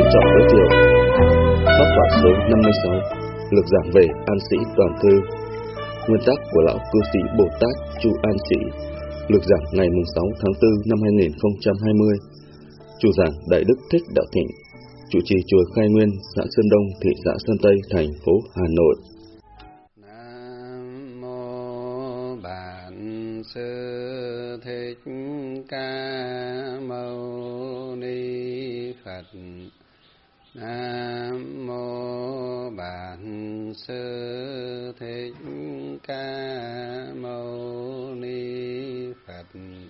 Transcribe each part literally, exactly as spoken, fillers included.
trọng giới thiệu pháp thoại số năm mươi sáu, lược giảng về An Sĩ Toàn Thư. Nguyên tác của lão cư sĩ Bồ Tát Chu An Sĩ. Lược giảng ngày sáu tháng tư năm hai nghìn không trăm hai mươi. Chủ giảng Đại Đức Thích Đạo Thịnh. Chủ trì chùa Khai Nguyên, xã Sơn Đông, thị xã Sơn Tây, thành phố Hà Nội. Nam mô Bản Sư Thích Ca Mâu Ni Phật. Nam mô Bản Sư Thích Ca Mâu Ni Phật.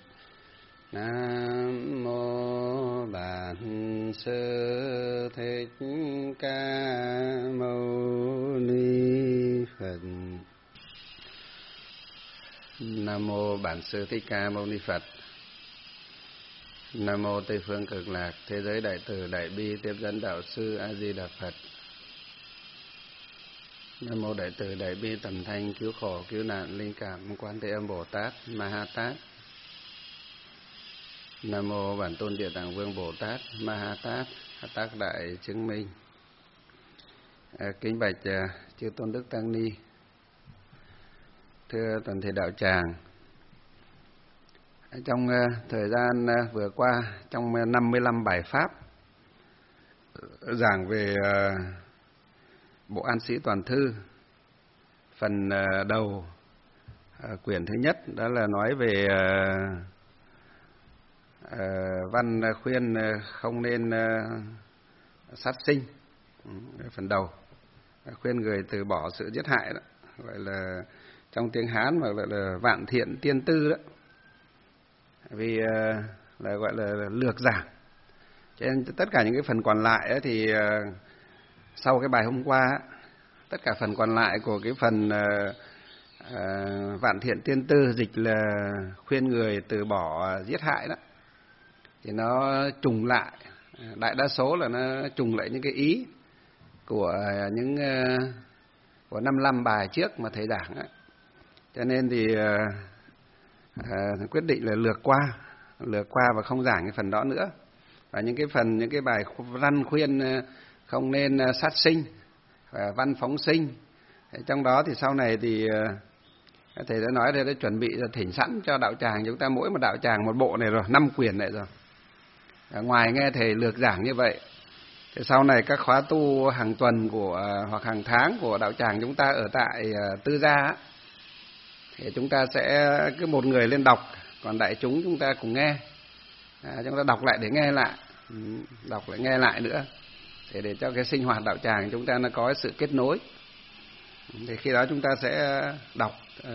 Nam mô Bản Sư Thích Ca Mâu Ni Phật. Nam mô Bản Sư Thích Ca Mâu Ni Phật. Nam mô Tây Phương Cực Lạc Thế Giới Đại Từ Đại Bi Tiếp Dẫn Đạo Sư A Di Đà Phật. Nam mô Đại Từ Đại Bi Tầm Thanh Cứu Khổ Cứu Nạn Linh Cảm Quan Thế Âm Bồ Tát Ma Ha Tát. Nam mô Bản Tôn Địa Tạng Vương Bồ Tát Ma Ha Tát Tác Đại Chứng Minh. À, kính bạch à, chư Tôn Đức Tăng Ni, thưa toàn thể đạo tràng. Trong uh, thời gian uh, vừa qua, trong uh, năm mươi lăm bài pháp giảng về uh, Bộ An Sĩ Toàn Thư, phần uh, đầu uh, quyển thứ nhất đó là nói về uh, uh, văn khuyên uh, không nên uh, sát sinh. uh, Phần đầu uh, khuyên người từ bỏ sự giết hại đó, gọi là trong tiếng Hán mà gọi là vạn thiện tiên tư đó. Vì uh, là gọi là lược giảng. Cho nên tất cả những cái phần còn lại ấy, thì uh, sau cái bài hôm qua, tất cả phần còn lại của cái phần uh, uh, vạn thiện tiên tư dịch là khuyên người từ bỏ uh, giết hại đó, thì nó trùng lại, đại đa số là nó trùng lại những cái ý của uh, những uh, của năm mươi lăm bài trước mà thầy giảng ấy. Cho nên thì uh, À, quyết định là lược qua, lược qua và không giảng cái phần đó nữa. Và những cái phần, những cái bài văn khuyên không nên sát sinh và văn phóng sinh, trong đó thì sau này thì thầy đã nói thầy đã chuẩn bị thỉnh sẵn cho đạo tràng chúng ta, mỗi một đạo tràng một bộ này rồi, năm quyển này rồi. À, ngoài nghe thầy lược giảng như vậy, thì sau này các khóa tu hàng tuần của hoặc hàng tháng của đạo tràng chúng ta ở tại Tư Gia, thì chúng ta sẽ cứ một người lên đọc, còn đại chúng chúng ta cùng nghe. À, chúng ta đọc lại để nghe lại, đọc lại nghe lại nữa, để để cho cái sinh hoạt đạo tràng chúng ta nó có sự kết nối. Thì khi đó chúng ta sẽ đọc uh,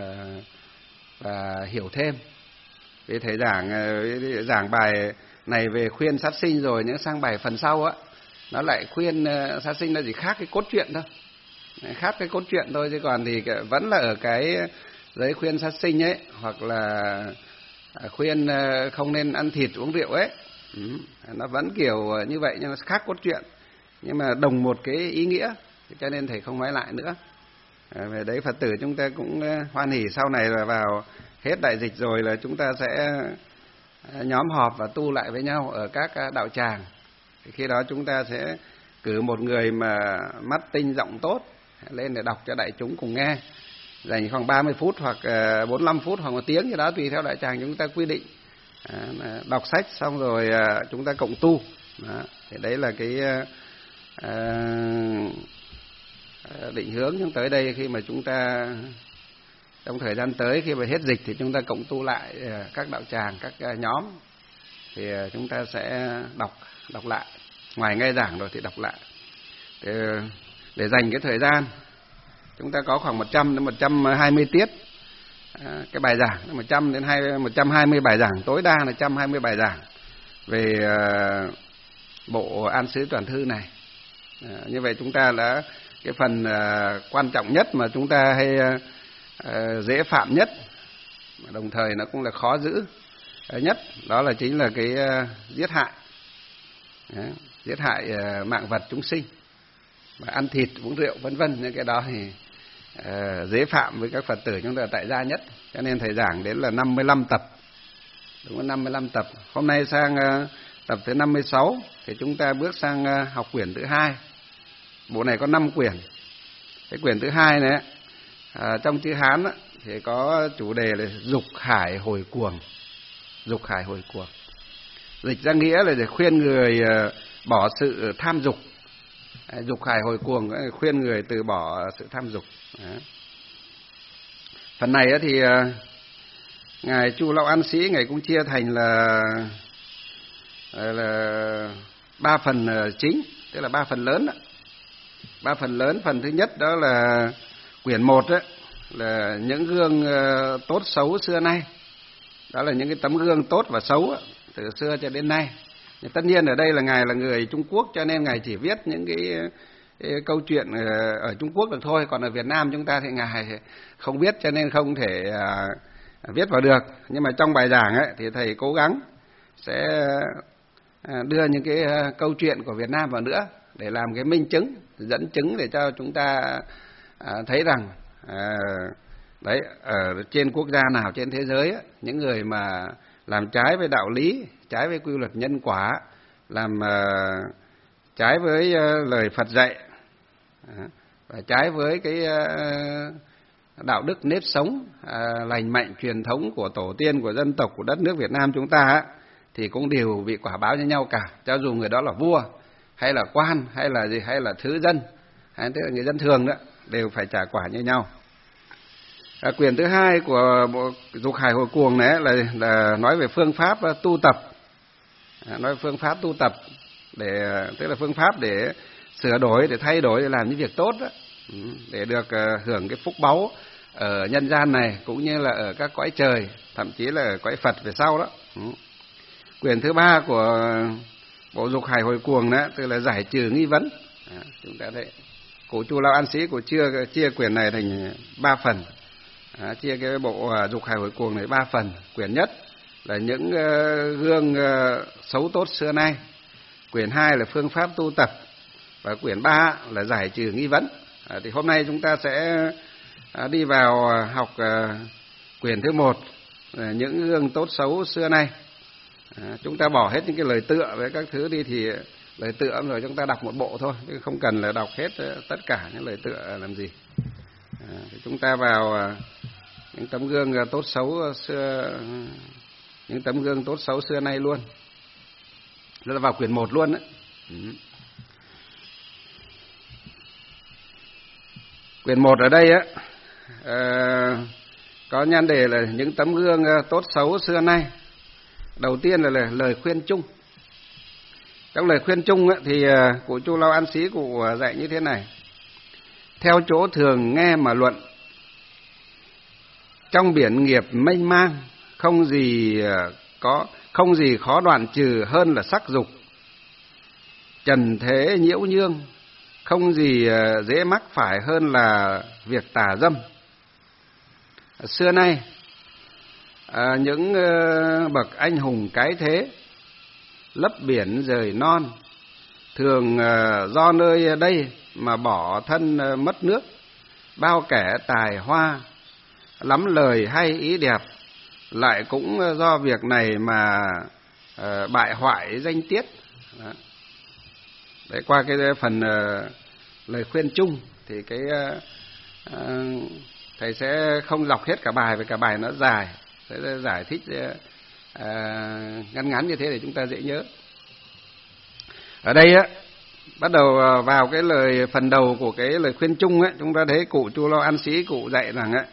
và hiểu thêm. Vì thầy giảng giảng bài này về khuyên sát sinh rồi, những sang bài phần sau á, nó lại khuyên uh, sát sinh là gì khác cái cốt truyện thôi, khác cái cốt truyện thôi, chứ còn thì vẫn là ở cái giới khuyên sát sinh ấy, hoặc là khuyên không nên ăn thịt uống rượu ấy, ừ, nó vẫn kiểu như vậy nhưng nó khác cốt truyện, nhưng mà đồng một cái ý nghĩa, cho nên thầy không nói lại nữa. À, về đấy Phật tử chúng ta cũng hoan hỉ sau này là vào hết đại dịch rồi là chúng ta sẽ nhóm họp và tu lại với nhau ở các đạo tràng. Thì khi đó chúng ta sẽ cử một người mà mắt tinh giọng tốt lên để đọc cho đại chúng cùng nghe, dành khoảng ba mươi phút hoặc bốn mươi lăm phút hoặc một tiếng gì đó tùy theo đại tràng chúng ta quy định. À, đọc sách xong rồi chúng ta cộng tu. Đó. Thì đấy là cái à, định hướng chúng tới đây, khi mà chúng ta trong thời gian tới khi mà hết dịch thì chúng ta cộng tu lại các đạo tràng, các nhóm, thì chúng ta sẽ đọc đọc lại, ngoài nghe giảng rồi thì đọc lại, để, để dành cái thời gian. Chúng ta có khoảng một trăm đến một trăm hai mươi tiết à, cái bài giảng, một trăm đến một trăm hai mươi bài giảng, tối đa là một trăm hai mươi bài giảng về à, bộ An Sĩ Toàn Thư này. À, như vậy chúng ta đã cái phần à, quan trọng nhất mà chúng ta hay à, dễ phạm nhất, mà đồng thời nó cũng là khó giữ nhất, đó là chính là cái à, giết hại, à, giết hại à, mạng vật chúng sinh, và ăn thịt uống rượu vân vân. Những cái đó thì uh, dễ phạm với các Phật tử chúng ta tại gia nhất, cho nên thầy giảng đến là năm mươi lăm tập, đúng là năm mươi lăm tập. Hôm nay sang uh, tập thứ năm mươi sáu thì chúng ta bước sang học quyển thứ hai. Bộ này có năm quyển. Cái quyển thứ hai này à, trong chữ Hán á, thì có chủ đề là dục khải hồi cuồng. Dục khải hồi cuồng. Dịch ra nghĩa là để khuyên người bỏ sự tham dục. Dục khải hồi cuồng khuyên người từ bỏ sự tham dục. Đó. Phần này thì ngài Chu Lão An Sĩ ngài cũng chia thành là là ba phần chính, tức là ba phần lớn đó. Ba phần lớn. Phần thứ nhất đó là quyển một đó, là những gương tốt xấu xưa nay. Đó là những cái tấm gương tốt và xấu đó, từ xưa cho đến nay. Tất nhiên ở đây là ngài là người Trung Quốc, cho nên ngài chỉ viết những cái, cái câu chuyện ở Trung Quốc được thôi. Còn ở Việt Nam chúng ta thì ngài không biết, cho nên không thể à, viết vào được. Nhưng mà trong bài giảng ấy, thì thầy cố gắng sẽ đưa những cái câu chuyện của Việt Nam vào nữa để làm cái minh chứng, dẫn chứng để cho chúng ta à, thấy rằng à, đấy, ở trên quốc gia nào trên thế giới ấy, những người mà làm trái với đạo lý, trái với quy luật nhân quả, làm uh, trái với uh, lời Phật dạy, uh, và trái với cái uh, đạo đức nếp sống uh, lành mạnh truyền thống của tổ tiên, của dân tộc, của đất nước Việt Nam chúng ta uh, thì cũng đều bị quả báo như nhau cả, cho dù người đó là vua hay là quan hay là gì, hay là thứ dân, hay tức là người dân thường đó, đều phải trả quả như nhau. À, quyển thứ hai của bộ Dục Khải Hồi Cuồng này là, là nói về phương pháp tu tập, à, nói phương pháp tu tập để, tức là phương pháp để sửa đổi, để thay đổi, để làm những việc tốt đó, để được uh, hưởng cái phúc báu ở nhân gian này cũng như là ở các cõi trời, thậm chí là ở cõi Phật về sau đó. Ừ. Quyển thứ ba của bộ Dục Khải Hồi Cuồng đó, tức là giải trừ nghi vấn. À, chúng ta thấy cụ Chu Lão An Sĩ của chia chia quyển này thành ba phần. À, chia cái bộ uh, Dục Khải Hồi Cuồng này ba phần. Quyển nhất là những uh, gương uh, xấu tốt xưa nay. Quyển hai là phương pháp tu tập, và quyển ba là giải trừ nghi vấn. À, thì hôm nay chúng ta sẽ uh, đi vào uh, học uh, quyển thứ một, là những gương tốt xấu xưa nay. À, chúng ta bỏ hết những cái lời tựa với các thứ đi, thì lời tựa rồi chúng ta đọc một bộ thôi, chứ không cần là đọc hết uh, tất cả những lời tựa làm gì. À, thì chúng ta vào uh, những tấm gương tốt xấu xưa, những tấm gương tốt xấu xưa nay luôn. Đó là vào quyển một luôn đấy. Ừ. Quyển một ở đây á, à, có nhan đề là những tấm gương tốt xấu xưa nay. Đầu tiên là lời khuyên chung. Trong lời khuyên chung á, thì cụ Chu Lão An Sĩ cụ dạy như thế này: theo chỗ thường nghe mà luận, trong biển nghiệp mênh mang, không gì có không gì khó đoạn trừ hơn là sắc dục. Trần thế nhiễu nhương, không gì dễ mắc phải hơn là việc tà dâm. Xưa nay à, những bậc anh hùng cái thế, lấp biển rời non, thường do nơi đây mà bỏ thân mất nước. Bao kẻ tài hoa, lắm lời hay ý đẹp, lại cũng do việc này mà uh, bại hoại danh tiết. Đó. Đấy, qua cái phần uh, lời khuyên chung thì cái uh, uh, thầy sẽ không đọc hết cả bài, vì cả bài nó dài, sẽ giải thích uh, uh, ngắn ngắn như thế để chúng ta dễ nhớ. Ở đây á, bắt đầu vào cái lời phần đầu của cái lời khuyên chung ấy, chúng ta thấy cụ Chu Lão An Sĩ cụ dạy rằng ấy,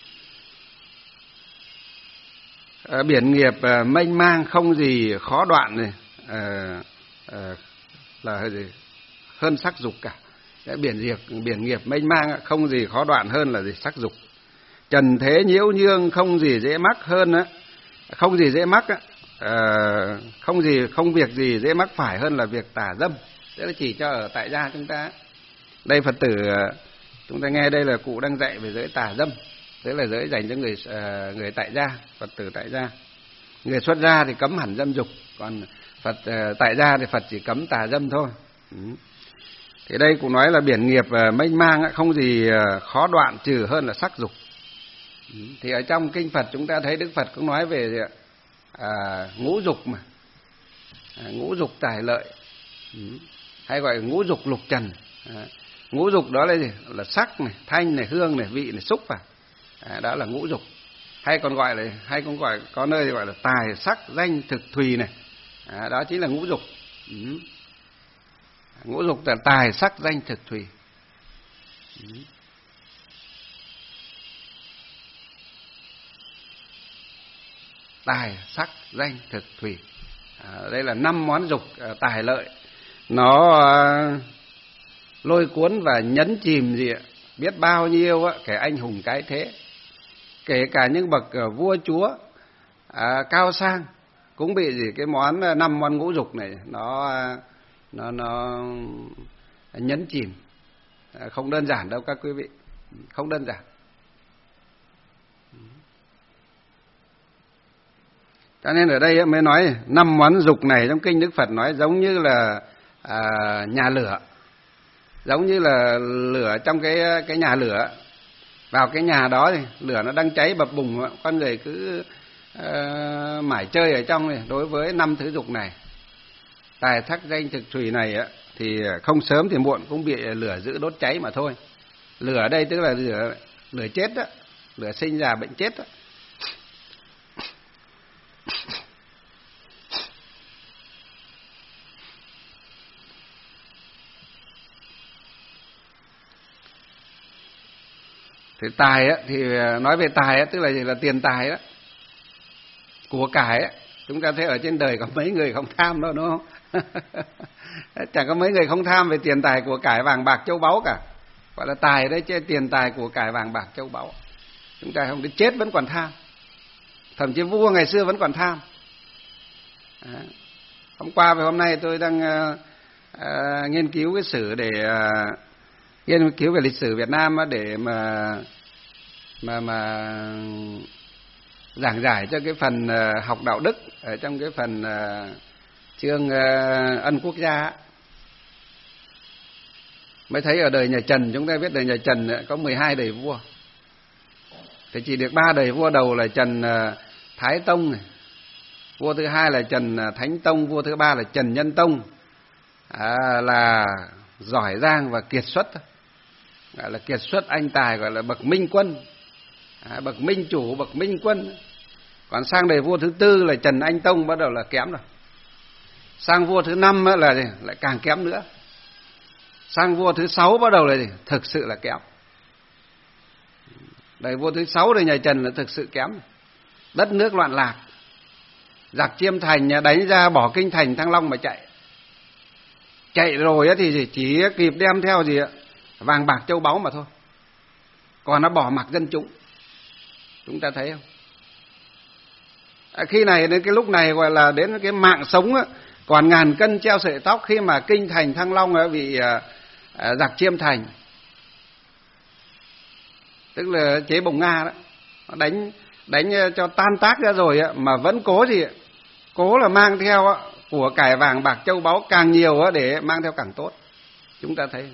à, biển nghiệp à, mênh mang, không gì khó đoạn này, à, à, là gì hơn sắc dục cả. Cái biển nghiệp biển nghiệp mênh mang không gì khó đoạn hơn là gì sắc dục. Trần thế nhiễu nhương, không gì dễ mắc hơn á, không gì dễ mắc á, à, không gì không việc gì dễ mắc phải hơn là việc tà dâm. Thế là chỉ cho ở tại gia chúng ta. Đây Phật tử chúng ta nghe đây là cụ đang dạy về giới tà dâm, thế là giới dành cho người uh, người tại gia, Phật tử tại gia. Người xuất gia thì cấm hẳn dâm dục, còn Phật uh, tại gia thì Phật chỉ cấm tà dâm thôi. Ừ. Thì đây cũng nói là biển nghiệp uh, mênh mang, không gì uh, khó đoạn trừ hơn là sắc dục. Ừ. Thì ở trong kinh Phật chúng ta thấy Đức Phật cũng nói về uh, ngũ dục mà. À, ngũ dục tài lợi, ừ. hay gọi là ngũ dục lục trần. À, ngũ dục đó là gì? Là sắc này, thanh này, hương này, vị này, xúc vào. À, đó là ngũ dục. Hay còn gọi là hay còn gọi có nơi thì gọi là tài sắc danh thực thùy này. À, đó chính là ngũ dục. Ừ. Ngũ dục là tài sắc danh thực thùy. Ừ. Tài sắc danh thực thùy. À, đây là năm món dục à, tài lợi. Nó à, lôi cuốn và nhấn chìm gì ạ? Biết bao nhiêu á, kẻ anh hùng cái thế, kể cả những bậc uh, vua chúa à, cao sang cũng bị gì cái món uh, năm món ngũ dục này nó uh, nó nó nhấn chìm. À, không đơn giản đâu các quý vị, không đơn giản. Cho nên ở đây mới nói năm món dục này trong kinh Đức Phật nói giống như là à, nhà lửa, giống như là lửa trong cái cái nhà lửa. Vào cái nhà đó thì lửa nó đang cháy bập bùng, con người cứ uh, mải chơi ở trong này. Đối với năm thứ dục này, tài sắc danh thực thùy này á, thì không sớm thì muộn cũng bị lửa giữ đốt cháy mà thôi. Lửa đây tức là lửa lửa chết đó, lửa sinh già bệnh chết đó. Thì tài á, thì nói về tài á, tức là gì? Là tiền tài đó, của cải á. Chúng ta thấy ở trên đời có mấy người không tham đâu, đúng không? Chẳng có mấy người không tham về tiền tài của cải vàng bạc châu báu cả. Gọi là tài đấy chứ, tiền tài của cải vàng bạc châu báu. Chúng ta không đến chết vẫn còn tham. Thậm chí vua ngày xưa vẫn còn tham. Đó. Hôm qua và hôm nay tôi đang uh, uh, nghiên cứu cái sử để uh, nghiên cứu về lịch sử Việt Nam để mà mà mà giảng giải cho cái phần uh, học đạo đức ở trong cái phần uh, chương uh, ân quốc gia. Mới thấy ở đời nhà Trần, chúng ta biết đời nhà Trần có mười hai đời vua. Thì chỉ được ba đời vua đầu là Trần uh, Thái Tông này, vua thứ hai là Trần Thánh Tông, vua thứ ba là Trần Nhân Tông, à, là giỏi giang và kiệt xuất, gọi là kiệt xuất anh tài, gọi là bậc minh quân, à, bậc minh chủ, bậc minh quân. Còn sang đời vua thứ tư là Trần Anh Tông bắt đầu là kém rồi. Sang vua thứ năm là lại càng kém nữa. Sang vua thứ sáu bắt đầu là gì? Thực sự là kém. Đời vua thứ sáu đời nhà Trần là thực sự kém. Đất nước loạn lạc, giặc Chiêm Thành đánh ra bỏ kinh thành Thăng Long mà chạy. Chạy rồi thì chỉ kịp đem theo gì ạ? Vàng bạc châu báu mà thôi. Còn nó bỏ mặc dân chúng. Chúng ta thấy không? À, khi này đến cái lúc này gọi là đến cái mạng sống á, còn ngàn cân treo sợi tóc, khi mà kinh thành Thăng Long á, bị à, à, giặc Chiêm Thành, tức là chế Bồng Nga đó, nó đánh đánh cho tan tác ra rồi á, mà vẫn cố gì ạ? Cố là mang theo á, của cải vàng bạc châu báu càng nhiều á, để mang theo càng tốt. Chúng ta thấy.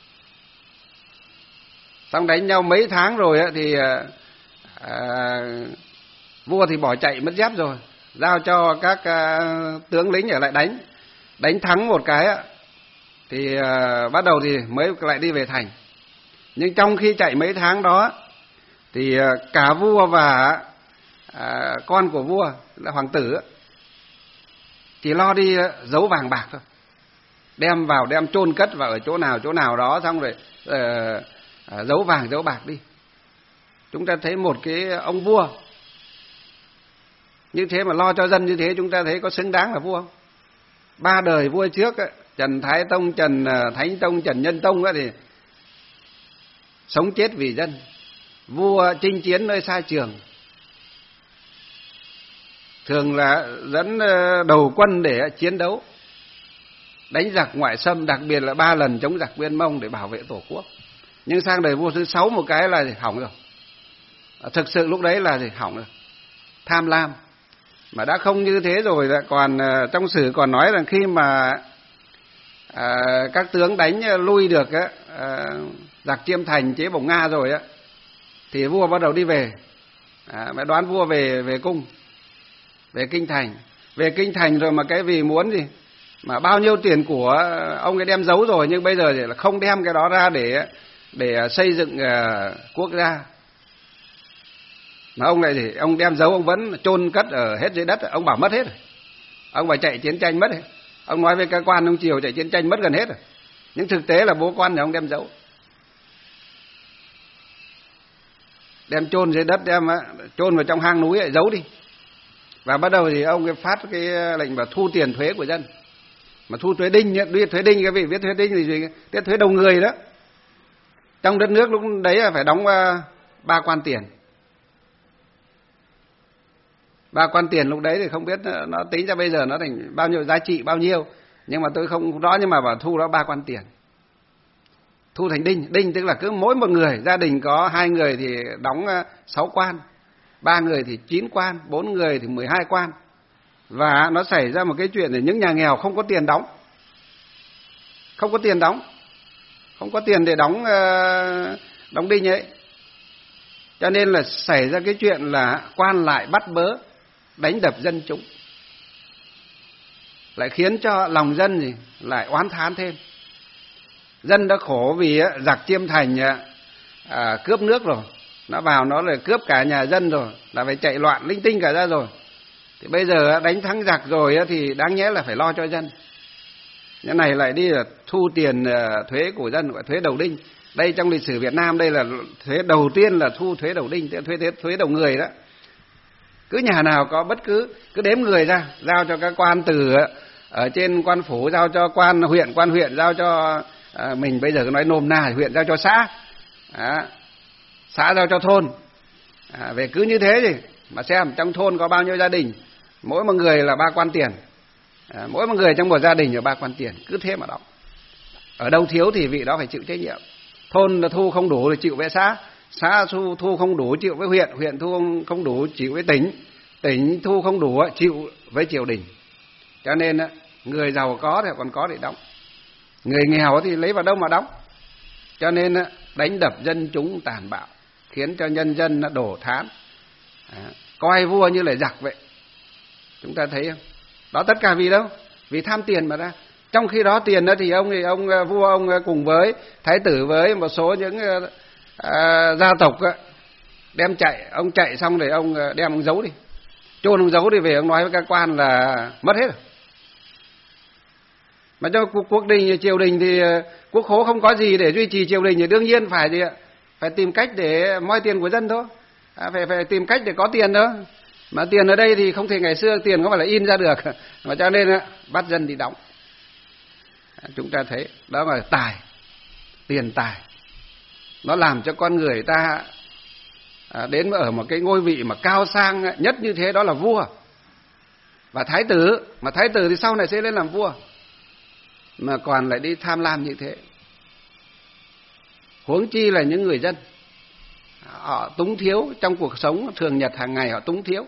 Xong đánh nhau mấy tháng rồi á, thì à, vua thì bỏ chạy mất dép rồi, giao cho các à, tướng lính ở lại đánh. Đánh thắng một cái á, thì à, bắt đầu thì mới lại đi về thành. Nhưng trong khi chạy mấy tháng đó thì à, cả vua và à, con của vua là hoàng tử á, chỉ lo đi giấu vàng bạc thôi, đem vào đem chôn cất vào ở chỗ nào chỗ nào đó, xong rồi uh, giấu vàng giấu bạc đi. Chúng ta thấy một cái ông vua như thế mà lo cho dân như thế, chúng ta thấy có xứng đáng là vua không? Ba đời vua trước ấy, Trần Thái Tông, Trần Thánh Tông, Trần Nhân Tông ấy, thì sống chết vì dân. Vua chinh chiến nơi xa trường, thường là dẫn đầu quân để chiến đấu, đánh giặc ngoại xâm, đặc biệt là ba lần chống giặc Nguyên Mông để bảo vệ Tổ quốc. Nhưng sang đời vua thứ sáu một cái là thì hỏng rồi. Thực sự lúc đấy là thì hỏng rồi. Tham lam. Mà đã không như thế rồi, là còn trong sử còn nói rằng khi mà à, các tướng đánh lui được á, à, giặc Chiêm Thành, chế Bồng Nga rồi á, thì vua bắt đầu đi về. À, mới đoán vua về về cung, về kinh thành. về kinh thành rồi mà cái vì muốn gì mà bao nhiêu tiền của ông ấy đem giấu rồi, nhưng bây giờ thì là không đem cái đó ra để để xây dựng uh, quốc gia. Mà ông này thì ông đem giấu, ông vẫn chôn cất ở hết dưới đất, ông bảo mất hết rồi. Ông phải chạy chiến tranh mất rồi. Ông nói với các quan ông triều chạy chiến tranh mất gần hết rồi. Nhưng thực tế là bố quan thì ông đem giấu. Đem chôn dưới đất, đem chôn vào trong hang núi ấy, giấu đi. Và bắt đầu thì ông phát cái lệnh vào thu tiền thuế của dân. Mà thu thuế đinh, thuế đinh cái vị biết thuế đinh thì gì? Cái thuế đầu người đó. Trong đất nước lúc đấy là phải đóng ba quan tiền. Ba quan tiền lúc đấy thì không biết nó tính ra bây giờ nó thành bao nhiêu giá trị bao nhiêu, nhưng mà tôi không rõ, nhưng mà bảo thu đó ba quan tiền. Thu thành đinh, đinh tức là cứ mỗi một người, gia đình có hai người thì đóng sáu quan, ba người thì chín quan, bốn người thì mười hai quan. Và nó xảy ra một cái chuyện là những nhà nghèo không có tiền đóng. Không có tiền đóng. Không có tiền để đóng đóng đinh ấy. Cho nên là xảy ra cái chuyện là quan lại bắt bớ, đánh đập dân chúng. Lại khiến cho lòng dân gì lại oán thán thêm. Dân đã khổ vì giặc Chiêm Thành à, cướp nước rồi, nó vào nó lại cướp cả nhà dân rồi, là phải chạy loạn linh tinh cả ra rồi. Thì bây giờ đánh thắng giặc rồi thì đáng nhẽ là phải lo cho dân. Cái này lại đi là thu tiền thuế của dân, gọi thuế đầu đinh. Đây trong lịch sử Việt Nam đây là thuế đầu tiên là thu thuế đầu đinh, thuế thuế thuế đầu người đó. Cứ nhà nào có bất cứ cứ đếm người ra, giao cho các quan từ ở trên quan phủ, giao cho quan huyện, quan huyện giao cho à, mình bây giờ nói nôm na, huyện giao cho xã, à, xã giao cho thôn. À, về cứ như thế thì mà xem trong thôn có bao nhiêu gia đình, mỗi một người là ba quan tiền, à, mỗi một người trong một gia đình là ba quan tiền, cứ thế mà đóng. Ở đâu thiếu thì vị đó phải chịu trách nhiệm. Thôn là thu không đủ thì chịu với xã, xã thu, thu không đủ chịu với huyện, huyện thu không đủ chịu với tỉnh, tỉnh thu không đủ chịu với triều đình. Cho nên người giàu có thì còn có để đóng, người nghèo thì lấy vào đâu mà đóng. Cho nên đánh đập dân chúng tàn bạo, khiến cho nhân dân đổ thán, à, coi vua như là giặc vậy. Chúng ta thấy không? Đó tất cả vì đâu? Vì tham tiền mà ra. Trong khi đó tiền đó thì ông thì ông vua ông cùng với thái tử với một số những à, gia tộc đem chạy, ông chạy xong rồi ông đem ông giấu đi, chôn ông giấu đi, về ông nói với các quan là mất hết rồi. Mà cho quốc đình triều đình thì quốc khố không có gì để duy trì triều đình thì đương nhiên phải gì ạ? Phải tìm cách để moi tiền của dân thôi, à, phải phải tìm cách để có tiền đó. Mà tiền ở đây thì không thể ngày xưa tiền có phải là in ra được, mà cho nên bắt dân đi đóng. Chúng ta thấy đó là tài, tiền tài, nó làm cho con người ta đến ở một cái ngôi vị mà cao sang nhất như thế, đó là vua và thái tử. Mà thái tử thì sau này sẽ lên làm vua, mà còn lại đi tham lam như thế. Huống chi là những người dân, họ túng thiếu trong cuộc sống thường nhật hàng ngày, họ túng thiếu.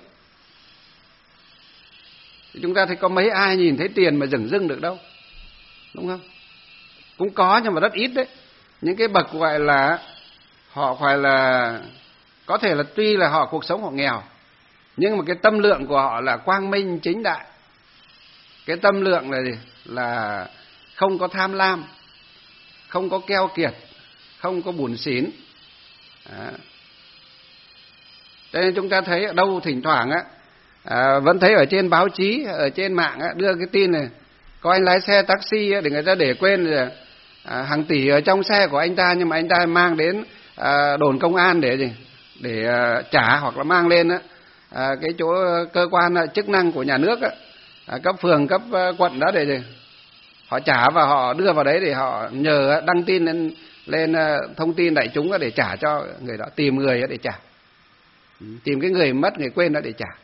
Chúng ta thấy có mấy ai nhìn thấy tiền mà dửng dưng được đâu, đúng không? Cũng có nhưng mà rất ít đấy. Những cái bậc gọi là họ phải là có thể là tuy là họ cuộc sống họ nghèo, nhưng mà cái tâm lượng của họ là quang minh chính đại. Cái tâm lượng là gì? Là không có tham lam, không có keo kiệt, không có bủn xỉn. Đó. Cho nên chúng ta thấy ở đâu thỉnh thoảng á, à, vẫn thấy ở trên báo chí, ở trên mạng á, đưa cái tin này, có anh lái xe taxi á, để người ta để quên rồi, à, hàng tỷ ở trong xe của anh ta, nhưng mà anh ta mang đến à, đồn công an để gì? Để à, trả, hoặc là mang lên á, à, cái chỗ cơ quan à, chức năng của nhà nước á, à, cấp phường, cấp à, quận đó để gì? Họ trả và họ đưa vào đấy để họ nhờ đăng tin lên, lên thông tin đại chúng để trả cho người đó, tìm người để trả, tìm cái người mất, người quên đó để trả.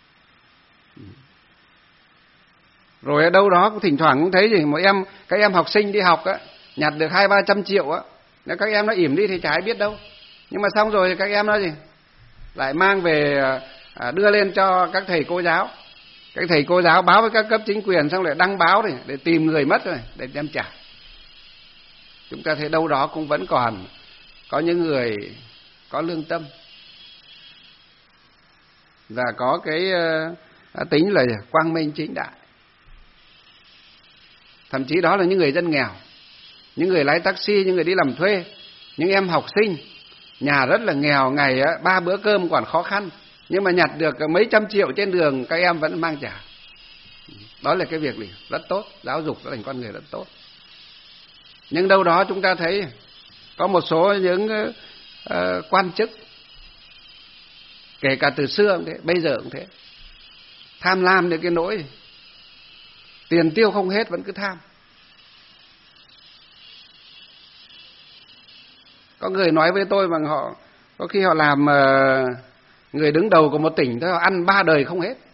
Rồi ở đâu đó cũng thỉnh thoảng cũng thấy gì, một em các em học sinh đi học á, nhặt được hai ba trăm triệu á, nếu các em nó ỉm đi thì chả ai biết đâu, nhưng mà xong rồi các em nó gì lại mang về à, đưa lên cho các thầy cô giáo. Các thầy cô giáo báo với các cấp chính quyền, xong lại đăng báo để, để tìm người mất rồi để đem trả. Chúng ta thấy đâu đó cũng vẫn còn có những người có lương tâm và có cái đã tính là quang minh chính đại. Thậm chí đó là những người dân nghèo, những người lái taxi, những người đi làm thuê, những em học sinh, nhà rất là nghèo, ngày ba bữa cơm còn khó khăn, nhưng mà nhặt được mấy trăm triệu trên đường các em vẫn mang trả. Đó là cái việc gì rất tốt, giáo dục trở thành con người rất tốt. Nhưng đâu đó chúng ta thấy có một số những uh, quan chức, kể cả từ xưa cũng thế, bây giờ cũng thế, tham lam đến cái nỗi tiền tiêu không hết vẫn cứ tham. Có người nói với tôi bằng họ có khi họ làm uh, người đứng đầu của một tỉnh thôi, họ ăn ba đời không hết.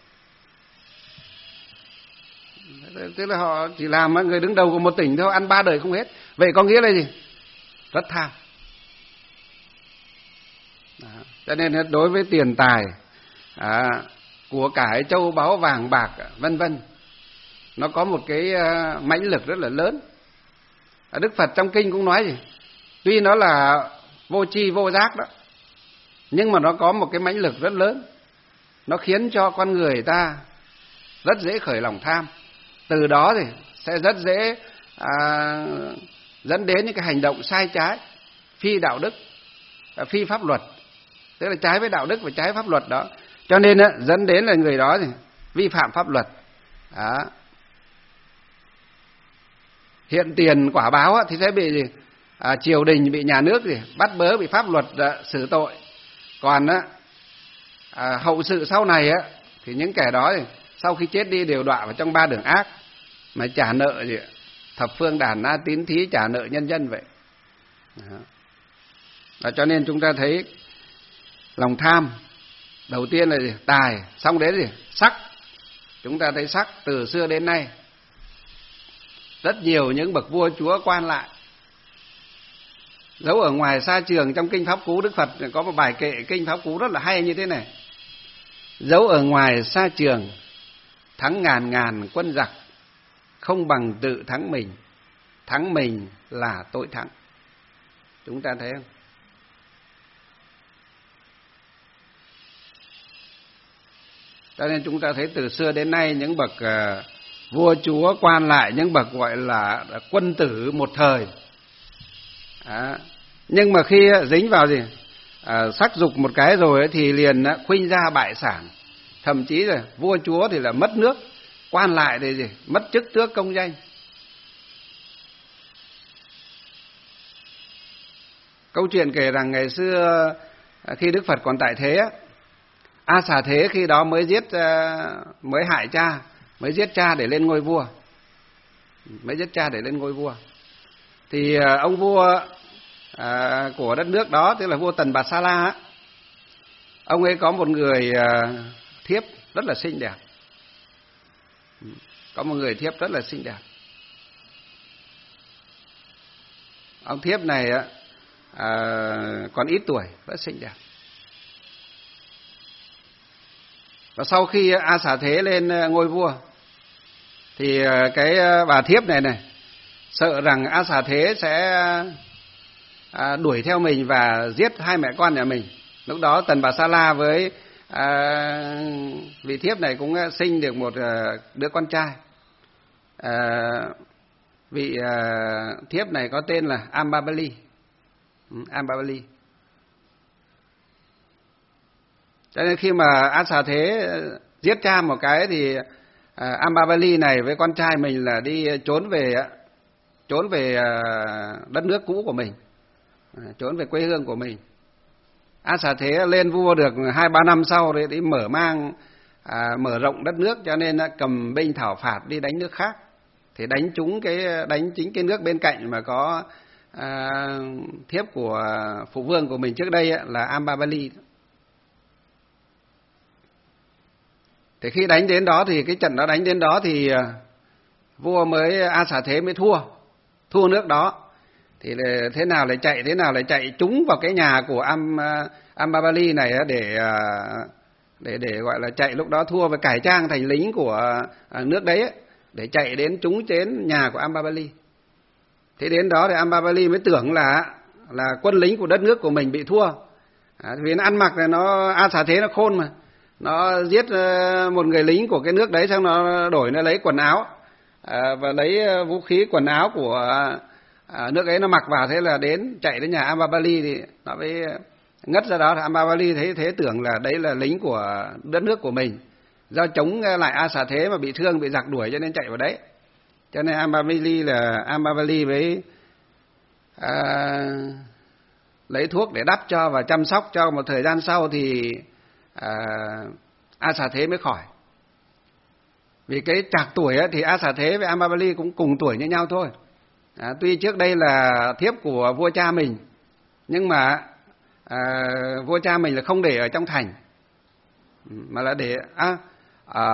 Tức là họ chỉ làm người đứng đầu của một tỉnh thôi, ăn ba đời không hết. Vậy có nghĩa là gì? Rất tham. Đó. Cho nên đối với tiền tài, à, của cải châu báu vàng bạc vân vân, nó có một cái uh, mãnh lực rất là lớn. À, Đức Phật trong kinh cũng nói gì? Tuy nó là vô tri vô giác đó, nhưng mà nó có một cái mãnh lực rất lớn. Nó khiến cho con người ta rất dễ khởi lòng tham. Từ đó thì sẽ rất dễ à, dẫn đến những cái hành động sai trái, phi đạo đức, phi pháp luật, tức là trái với đạo đức và trái pháp luật đó. Cho nên á, dẫn đến là người đó thì vi phạm pháp luật. Đó. Hiện tiền quả báo á, thì sẽ bị gì? À, triều đình, bị nhà nước gì? Bắt bớ, bị pháp luật à, xử tội. Còn á, à, hậu sự sau này á, thì những kẻ đó thì sau khi chết đi đều đọa vào trong ba đường ác, mà trả nợ gì? Thập phương đàn na tín thí, trả nợ nhân dân vậy. Đó. Và cho nên chúng ta thấy lòng tham đầu tiên là gì? Tài, xong đến gì? Sắc. Chúng ta thấy sắc từ xưa đến nay rất nhiều những bậc vua chúa quan lại. Dấu ở ngoài xa trường, trong kinh Pháp Cú, Đức Phật có một bài kệ kinh Pháp Cú rất là hay như thế này: dấu ở ngoài xa trường, thắng ngàn ngàn quân giặc, không bằng tự thắng mình, thắng mình là tội thắng. Chúng ta thấy không? Cho nên chúng ta thấy từ xưa đến nay những bậc uh, vua chúa quan lại, những bậc gọi là quân tử một thời, à, nhưng mà khi dính vào gì à, sắc dục một cái rồi ấy, thì liền khuynh ra bại sản. Thậm chí là vua chúa thì là mất nước, quan lại thì gì mất chức tước công danh. Câu chuyện kể rằng ngày xưa khi Đức Phật còn tại thế, A Xà Thế khi đó mới giết mới hại cha, mới giết cha để lên ngôi vua, mới giết cha để lên ngôi vua. Thì ông vua à, của đất nước đó, tức là vua Tần Bà Sa La, ông ấy có một người à, thiếp rất là xinh đẹp, có một người thiếp rất là xinh đẹp. Ông thiếp này à, còn ít tuổi, rất xinh đẹp. Và sau khi A Xà Thế lên ngôi vua thì cái bà thiếp này này sợ rằng A Xà Thế sẽ à, đuổi theo mình và giết hai mẹ con nhà mình. Lúc đó Tần Bà Sa La với à, vị thiếp này cũng sinh được một à, đứa con trai. À, vị à, thiếp này có tên là Ambabali. Ambabali. Cho nên khi mà A Xà Thế giết cha một cái thì à, Ambabali này với con trai mình là đi trốn về trốn về đất nước cũ của mình, trốn về quê hương của mình. A Xà Thế lên vua được hai ba năm sau để đi mở mang à, mở rộng đất nước, cho nên cầm binh thảo phạt đi đánh nước khác, thì đánh trúng cái đánh chính cái nước bên cạnh mà có à, thiếp của phụ vương của mình trước đây là Ambabali. Thì khi đánh đến đó thì cái trận đó đánh đến đó thì vua mới A Xà Thế mới thua, thua nước đó. Thì thế nào lại chạy, thế nào lại chạy trúng vào cái nhà của Am Ambabali này để để để gọi là chạy, lúc đó thua và cải trang thành lính của nước đấy để chạy đến trúng đến nhà của Ambabali. Thế đến đó thì Ambabali mới tưởng là là quân lính của đất nước của mình bị thua. À, vì nó ăn mặc là nó A Xà Thế nó khôn mà. nó giết một người lính của cái nước đấy, xong nó đổi nó lấy quần áo à, và lấy vũ khí quần áo của à, nước ấy nó mặc vào, thế là đến chạy đến nhà Amabali thì nó mới ngất ra đó. Amabali thấy thế tưởng là đấy là lính của đất nước của mình, do chống lại A Xà Thế mà bị thương, bị giặc đuổi cho nên chạy vào đấy. Cho nên Amabali là Amabali với à, lấy thuốc để đắp cho và chăm sóc cho. Một thời gian sau thì à, A Xà Thế mới khỏi. Vì cái trạc tuổi ấy, thì A Xà Thế với Amabali cũng cùng tuổi như nhau thôi. À, tuy trước đây là thiếp của vua cha mình, nhưng mà à, vua cha mình là không để ở trong thành, mà là để à, à,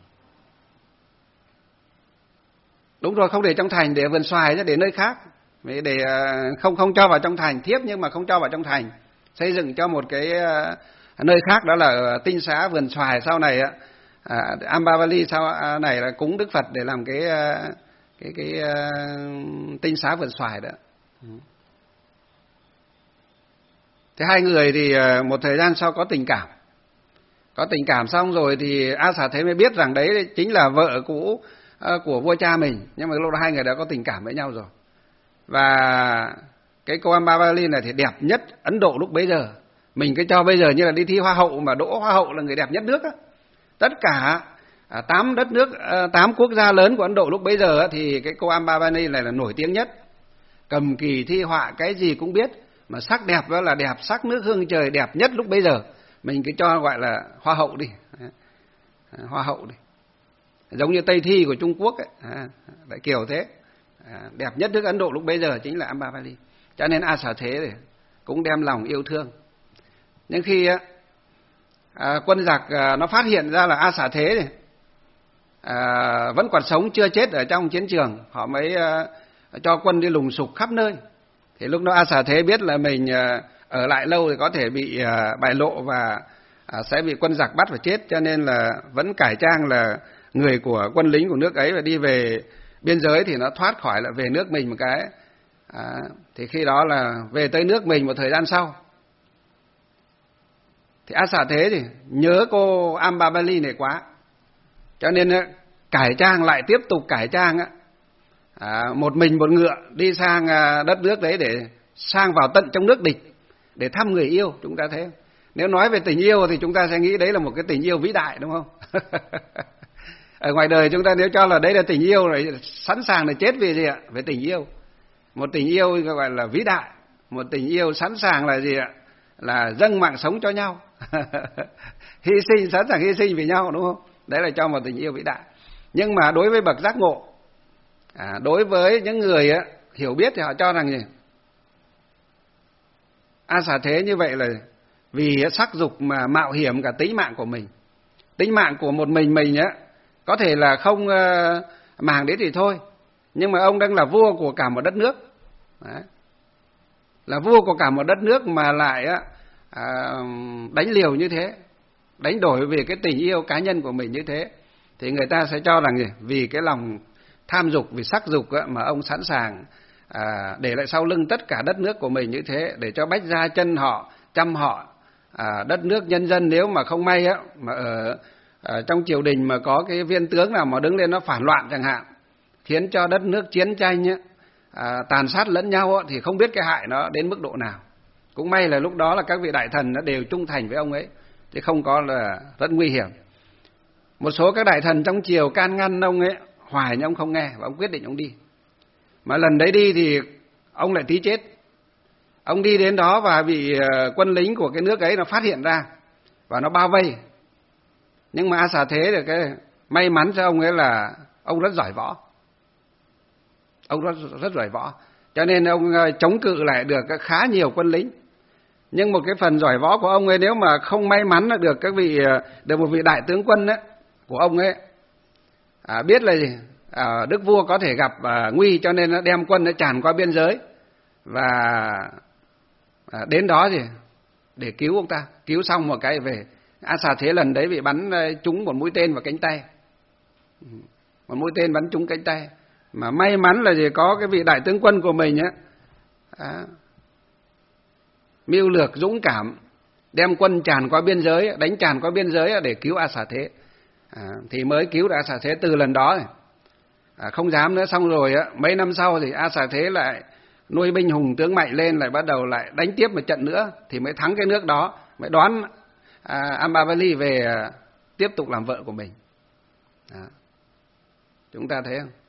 đúng rồi, không để trong thành, để vườn xoài chứ, để nơi khác, để không không cho vào trong thành, thiếp nhưng mà không cho vào trong thành, xây dựng cho một cái nơi khác, đó là tinh xá vườn xoài. Sau này à, Amabali sau này là cúng Đức Phật để làm cái cái cái uh, tinh xá vườn xoài đó. Thế hai người thì uh, một thời gian sau có tình cảm, có tình cảm xong rồi thì A Xà Thế mới biết rằng đấy chính là vợ cũ uh, của vua cha mình, nhưng mà lúc đó hai người đã có tình cảm với nhau rồi. Và cái cô Amabali này thì đẹp nhất Ấn Độ lúc bấy giờ. Mình cứ cho bây giờ như là đi thi hoa hậu mà đỗ hoa hậu là người đẹp nhất nước á. Tất cả À, tám đất nước, tám quốc gia lớn của Ấn Độ lúc bấy giờ thì cái cô Amabali này là nổi tiếng nhất. Cầm kỳ thi họa cái gì cũng biết, mà sắc đẹp đó là đẹp sắc nước hương trời, đẹp nhất lúc bấy giờ. Mình cứ cho gọi là hoa hậu đi, hoa hậu đi. Giống như Tây Thi của Trung Quốc ấy, lại kiểu thế. Đẹp nhất nước Ấn Độ lúc bấy giờ chính là Amabali. Cho nên A Xà Thế cũng đem lòng yêu thương. Nhưng khi à, quân giặc à, nó phát hiện ra là A Xà Thế này À, vẫn còn sống, chưa chết ở trong chiến trường, họ mới uh, cho quân đi lùng sục khắp nơi. Thì lúc đó A Xà Thế biết là mình uh, ở lại lâu thì có thể bị uh, bại lộ và uh, sẽ bị quân giặc bắt và chết, cho nên là vẫn cải trang là người của quân lính của nước ấy và đi về biên giới, thì nó thoát khỏi là về nước mình một cái. À, thì khi đó là về tới nước mình một thời gian sau, thì A Xà Thế thì nhớ cô Amabali này quá, cho nên cải trang lại, tiếp tục cải trang à, một mình một ngựa đi sang đất nước đấy, để sang vào tận trong nước địch để thăm người yêu. Chúng ta thấy, nếu nói về tình yêu thì chúng ta sẽ nghĩ đấy là một cái tình yêu vĩ đại, đúng không? Ở ngoài đời chúng ta nếu cho là đấy là tình yêu rồi, sẵn sàng để chết vì gì ạ? Về tình yêu. Một tình yêu gọi là vĩ đại, một tình yêu sẵn sàng là gì ạ? Là dâng mạng sống cho nhau. Hy sinh, sẵn sàng hy sinh vì nhau, đúng không? Đấy là cho một tình yêu vĩ đại. Nhưng mà đối với bậc giác ngộ, à, đối với những người á, hiểu biết thì họ cho rằng gì? A Xà Thế như vậy là vì sắc dục mà mạo hiểm cả tính mạng của mình. Tính mạng của một mình mình á, có thể là không uh, màng đến thì thôi, nhưng mà ông đang là vua của cả một đất nước. Đấy. Là vua của cả một đất nước mà lại á, à, đánh liều như thế, đánh đổi vì cái tình yêu cá nhân của mình như thế, thì người ta sẽ cho rằng gì? Vì cái lòng tham dục, vì sắc dục á, mà ông sẵn sàng à, để lại sau lưng tất cả đất nước của mình như thế, để cho bách gia chân họ, chăm họ à, đất nước nhân dân. Nếu mà không may á, mà ở, ở trong triều đình mà có cái viên tướng nào mà đứng lên nó phản loạn chẳng hạn, khiến cho đất nước chiến tranh á, à, tàn sát lẫn nhau á, thì không biết cái hại nó đến mức độ nào. Cũng may là lúc đó là các vị đại thần nó đều trung thành với ông ấy, chứ không có là rất nguy hiểm. Một số các đại thần trong triều can ngăn ông ấy hoài, nhưng ông không nghe và ông quyết định ông đi. Mà lần đấy đi thì ông lại tí chết. Ông đi đến đó và bị quân lính của cái nước ấy nó phát hiện ra và nó bao vây. Nhưng mà A Xà Thế được cái may mắn cho ông ấy là ông rất giỏi võ. Ông rất rất giỏi võ, cho nên ông chống cự lại được khá nhiều quân lính. Nhưng một cái phần giỏi võ của ông ấy, nếu mà không may mắn được các vị được một vị đại tướng quân ấy, của ông ấy à, biết là gì? À, đức vua có thể gặp à, nguy, cho nên nó đem quân nó tràn qua biên giới và à, đến đó gì để cứu ông ta. Cứu xong một cái về. A Xà Thế lần đấy bị bắn trúng một mũi tên vào cánh tay, một mũi tên bắn trúng cánh tay. Mà may mắn là gì? Có cái vị đại tướng quân của mình á, à, mưu lược dũng cảm, đem quân tràn qua biên giới, đánh tràn qua biên giới để cứu A Xà Thế. À, thì mới cứu được A Xà Thế từ lần đó. À, không dám nữa, xong rồi mấy năm sau thì A Xà Thế lại nuôi binh hùng tướng mạnh lên, lại bắt đầu lại đánh tiếp một trận nữa thì mới thắng cái nước đó, mới đón à, Ambavali về à, tiếp tục làm vợ của mình. À, chúng ta thấy không?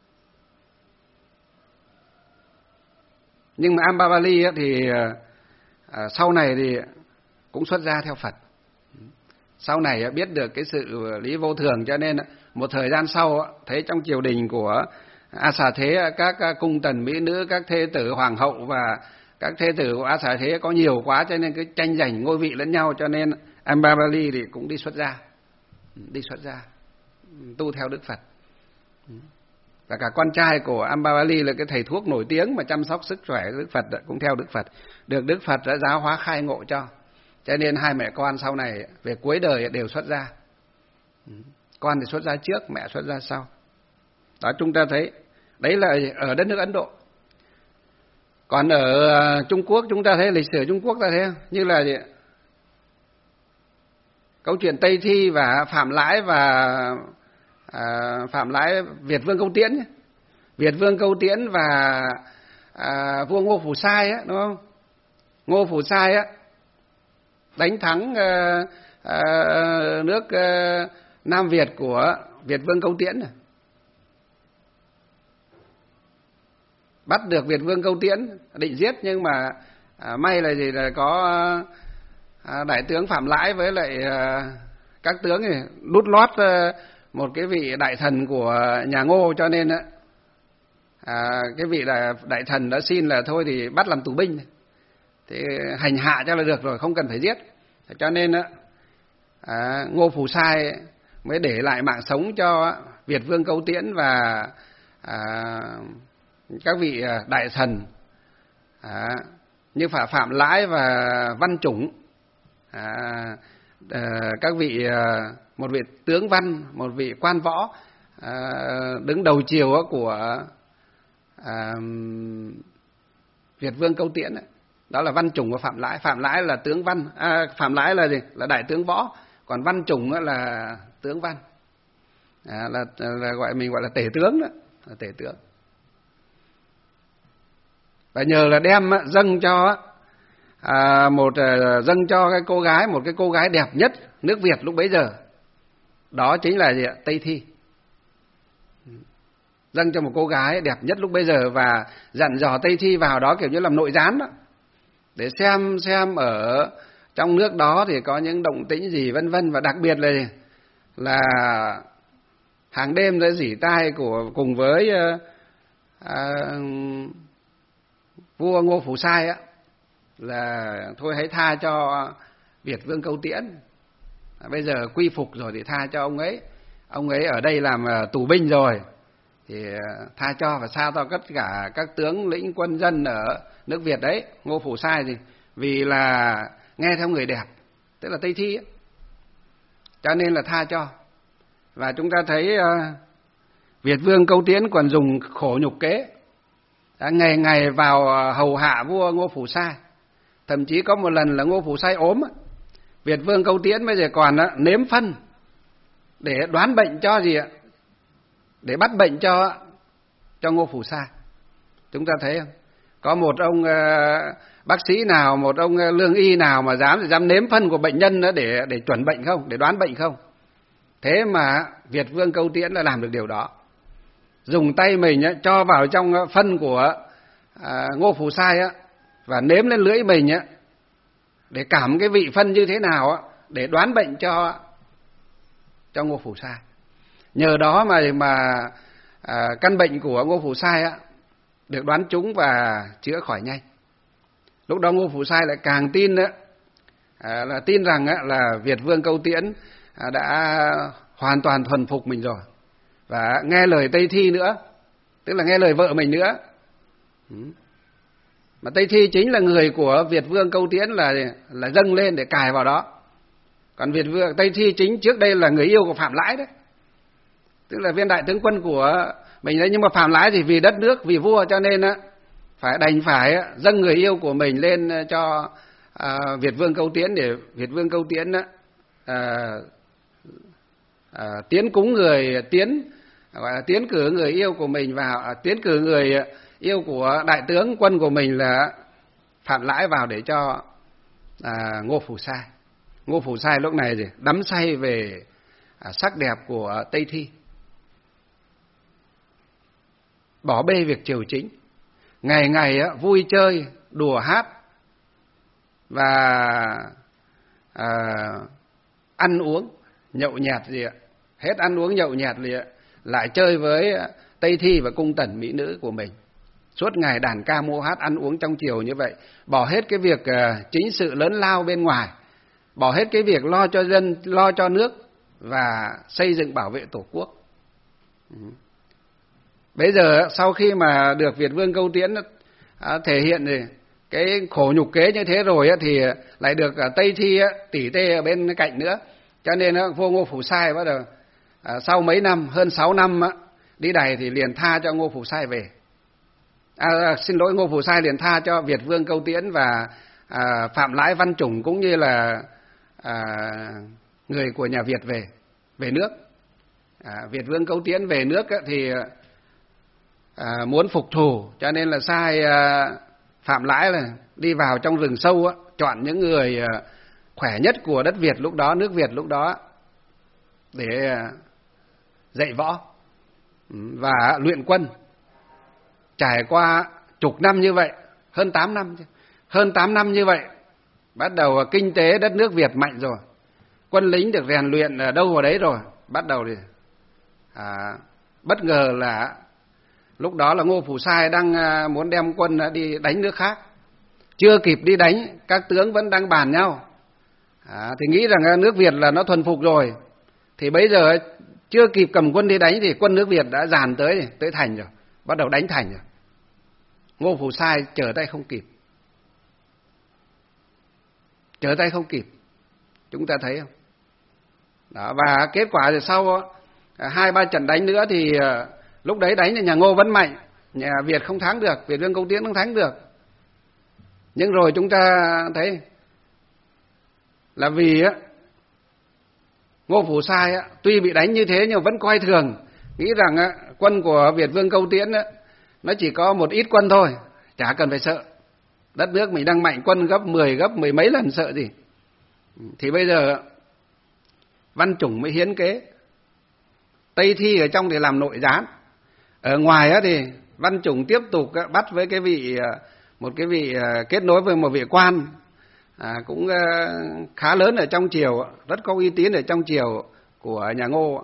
Nhưng mà Ambavali thì à, sau này thì cũng xuất gia theo Phật. Sau này biết được cái sự lý vô thường, cho nên một thời gian sau thấy trong triều đình của A Xà Thế, các cung tần mỹ nữ, các thê tử hoàng hậu và các thê tử của A Xà Thế có nhiều quá, cho nên cứ tranh giành ngôi vị lẫn nhau, cho nên Ambavali thì cũng đi xuất gia, đi xuất gia tu theo Đức Phật. Và cả con trai của Ambavali là cái thầy thuốc nổi tiếng mà chăm sóc sức khỏe Đức Phật cũng theo Đức Phật, được Đức Phật đã giáo hóa khai ngộ cho. Cho nên hai mẹ con sau này về cuối đời đều xuất gia. Con thì xuất gia trước, mẹ xuất gia sau. Đó, chúng ta thấy đấy là ở đất nước Ấn Độ. Còn ở Trung Quốc chúng ta thấy lịch sử Trung Quốc ta thấy không? Như là gì? Câu chuyện Tây Thi và Phạm Lãi và à, Phạm Lãi Việt Vương Câu Tiễn, Việt Vương Câu Tiễn và à, vua Ngô Phủ Sai á, đúng không? Ngô Phủ Sai á đánh thắng à, à, nước à, Nam Việt của Việt Vương Câu Tiễn này. Bắt được Việt Vương Câu Tiễn, định giết, nhưng mà à, may là gì là có à, đại tướng Phạm Lãi với lại à, các tướng này đút lót à, một cái vị đại thần của nhà Ngô, cho nên à, cái vị đại, đại thần đã xin là thôi thì bắt làm tù binh, thì hành hạ cho là được rồi, không cần phải giết. Cho nên à, Ngô Phủ Sai mới để lại mạng sống cho Việt Vương Câu Tiễn và à, các vị đại thần à, như Phạm Phạm Lãi và Văn Chủng, à, à, các vị à, một vị tướng văn, một vị quan võ à, đứng đầu triều của à, Việt Vương Câu Tiễn ấy. Đó là Văn Chủng và Phạm Lãi. Phạm Lãi là tướng văn, à, Phạm Lãi là gì? Là đại tướng võ, còn Văn Chủng là tướng văn, à, là, là gọi mình gọi là tể tướng đó, là tể tướng. Và nhờ là đem dâng cho à, một dâng cho cái cô gái, một cái cô gái đẹp nhất nước Việt lúc bấy giờ, đó chính là gì ạ? Tây Thi. Dâng cho một cô gái đẹp nhất lúc bấy giờ và dặn dò Tây Thi vào đó kiểu như làm nội gián đó, để xem xem ở trong nước đó thì có những động tĩnh gì vân vân, và đặc biệt là là hàng đêm đã rỉ tai của cùng với à, vua Ngô Phủ Sai á, là thôi hãy tha cho Việt Vương Câu Tiễn, à, bây giờ quy phục rồi thì tha cho ông ấy, ông ấy ở đây làm uh, tù binh rồi thì uh, tha cho, và sao cho tất cả các tướng lĩnh quân dân ở nước Việt đấy. Ngô Phủ Sai thì vì là nghe theo người đẹp, tức là Tây Thi ấy, cho nên là tha cho. Và chúng ta thấy uh, Việt Vương Câu Tiễn còn dùng khổ nhục kế, đã ngày ngày vào hầu hạ vua Ngô Phủ Sai. Thậm chí có một lần là Ngô Phủ Sai ốm, Việt Vương Câu Tiễn bây giờ còn á, nếm phân để đoán bệnh cho gì ạ, để bắt bệnh cho cho Ngô Phủ Sai. Chúng ta thấy không? Có một ông uh, bác sĩ nào, một ông uh, lương y nào mà dám dám nếm phân của bệnh nhân đó để để chuẩn bệnh không, để đoán bệnh không? Thế mà Việt Vương Câu Tiễn đã làm được điều đó, dùng tay mình á, cho vào trong phân của à, Ngô Phủ Sai á, và nếm lên lưỡi mình á, để cảm cái vị phân như thế nào á, để đoán bệnh cho cho Ngô Phủ Sai. Nhờ đó mà mà à, căn bệnh của Ngô Phủ Sai á được đoán trúng và chữa khỏi nhanh. Lúc đó Ngô Phủ Sai lại càng tin á, à, là tin rằng á, là Việt Vương Câu Tiễn à, đã hoàn toàn thuần phục mình rồi, và nghe lời Tây Thi nữa, tức là nghe lời vợ mình nữa. Mà Tây Thi chính là người của Việt Vương Câu Tiễn là là dâng lên để cài vào đó. Còn Việt Vương Tây Thi chính trước đây là người yêu của Phạm Lãi đấy, tức là viên đại tướng quân của mình đấy. Nhưng mà Phạm Lãi thì vì đất nước, vì vua, cho nên á phải đành phải dâng người yêu của mình lên cho à, Việt Vương Câu Tiễn để Việt Vương Câu Tiễn đó, à, à, tiến cúng người tiến gọi là tiến cử người yêu của mình vào, à, tiến cử người yêu của đại tướng quân của mình là Phạm Lãi vào để cho à, Ngô Phủ Sai. Ngô Phủ Sai lúc này gì đắm say về à, sắc đẹp của Tây Thi, bỏ bê việc triều chính, ngày ngày á, vui chơi đùa hát và à, ăn uống nhậu nhẹt gì ạ, hết ăn uống nhậu nhẹt gì ạ, lại chơi với Tây Thi và cung tần mỹ nữ của mình, suốt ngày đàn ca múa hát ăn uống trong triều như vậy, bỏ hết cái việc uh, chính sự lớn lao bên ngoài, bỏ hết cái việc lo cho dân, lo cho nước và xây dựng bảo vệ tổ quốc. Bây giờ sau khi mà được Việt Vương Câu Tiễn uh, thể hiện thì cái khổ nhục kế như thế rồi uh, thì lại được uh, Tây Thi uh, tỉ tê ở bên cạnh nữa, cho nên uh, vua Ngô Phủ Sai bắt đầu uh, sau mấy năm, hơn sáu năm uh, đi đày thì liền tha cho Ngô Phủ Sai về. À, xin lỗi, Ngô Phủ Sai liền tha cho Việt Vương Câu Tiễn và à, Phạm Lãi, Văn Chủng cũng như là à, người của nhà Việt về về nước. À, Việt Vương Câu Tiễn về nước á, thì à, muốn phục thù, cho nên là sai à, Phạm Lãi là đi vào trong rừng sâu á, chọn những người à, khỏe nhất của đất Việt lúc đó, nước Việt lúc đó để à, dạy võ và luyện quân. Trải qua chục năm như vậy, hơn tám năm, hơn tám năm như vậy, bắt đầu kinh tế đất nước Việt mạnh rồi, quân lính được rèn luyện ở đâu vào đấy rồi, bắt đầu thì à, bất ngờ là lúc đó là Ngô Phủ Sai đang muốn đem quân đi đánh nước khác, chưa kịp đi đánh, các tướng vẫn đang bàn nhau, à, thì nghĩ rằng nước Việt là nó thuần phục rồi, thì bây giờ chưa kịp cầm quân đi đánh thì quân nước Việt đã dàn tới tới thành rồi, bắt đầu đánh thành rồi. Ngô Phủ Sai trở tay không kịp, trở tay không kịp, chúng ta thấy không? Đó, và kết quả thì sau hai ba trận đánh nữa thì lúc đấy đánh thì nhà Ngô vẫn mạnh, nhà Việt không thắng được, Việt Vương Câu Tiễn không thắng được. Nhưng rồi chúng ta thấy là vì Ngô Phủ Sai tuy bị đánh như thế nhưng vẫn coi thường, nghĩ rằng quân của Việt Vương Câu Tiễn nó chỉ có một ít quân thôi, chả cần phải sợ, đất nước mình đang mạnh, quân gấp mười, gấp mười mấy lần, sợ gì. Thì bây giờ Văn Chủng mới hiến kế, Tây Thi ở trong thì làm nội gián, ở ngoài thì Văn Chủng tiếp tục bắt với cái vị, một cái vị kết nối với một vị quan à, cũng khá lớn ở trong triều, rất có uy tín ở trong triều của nhà Ngô,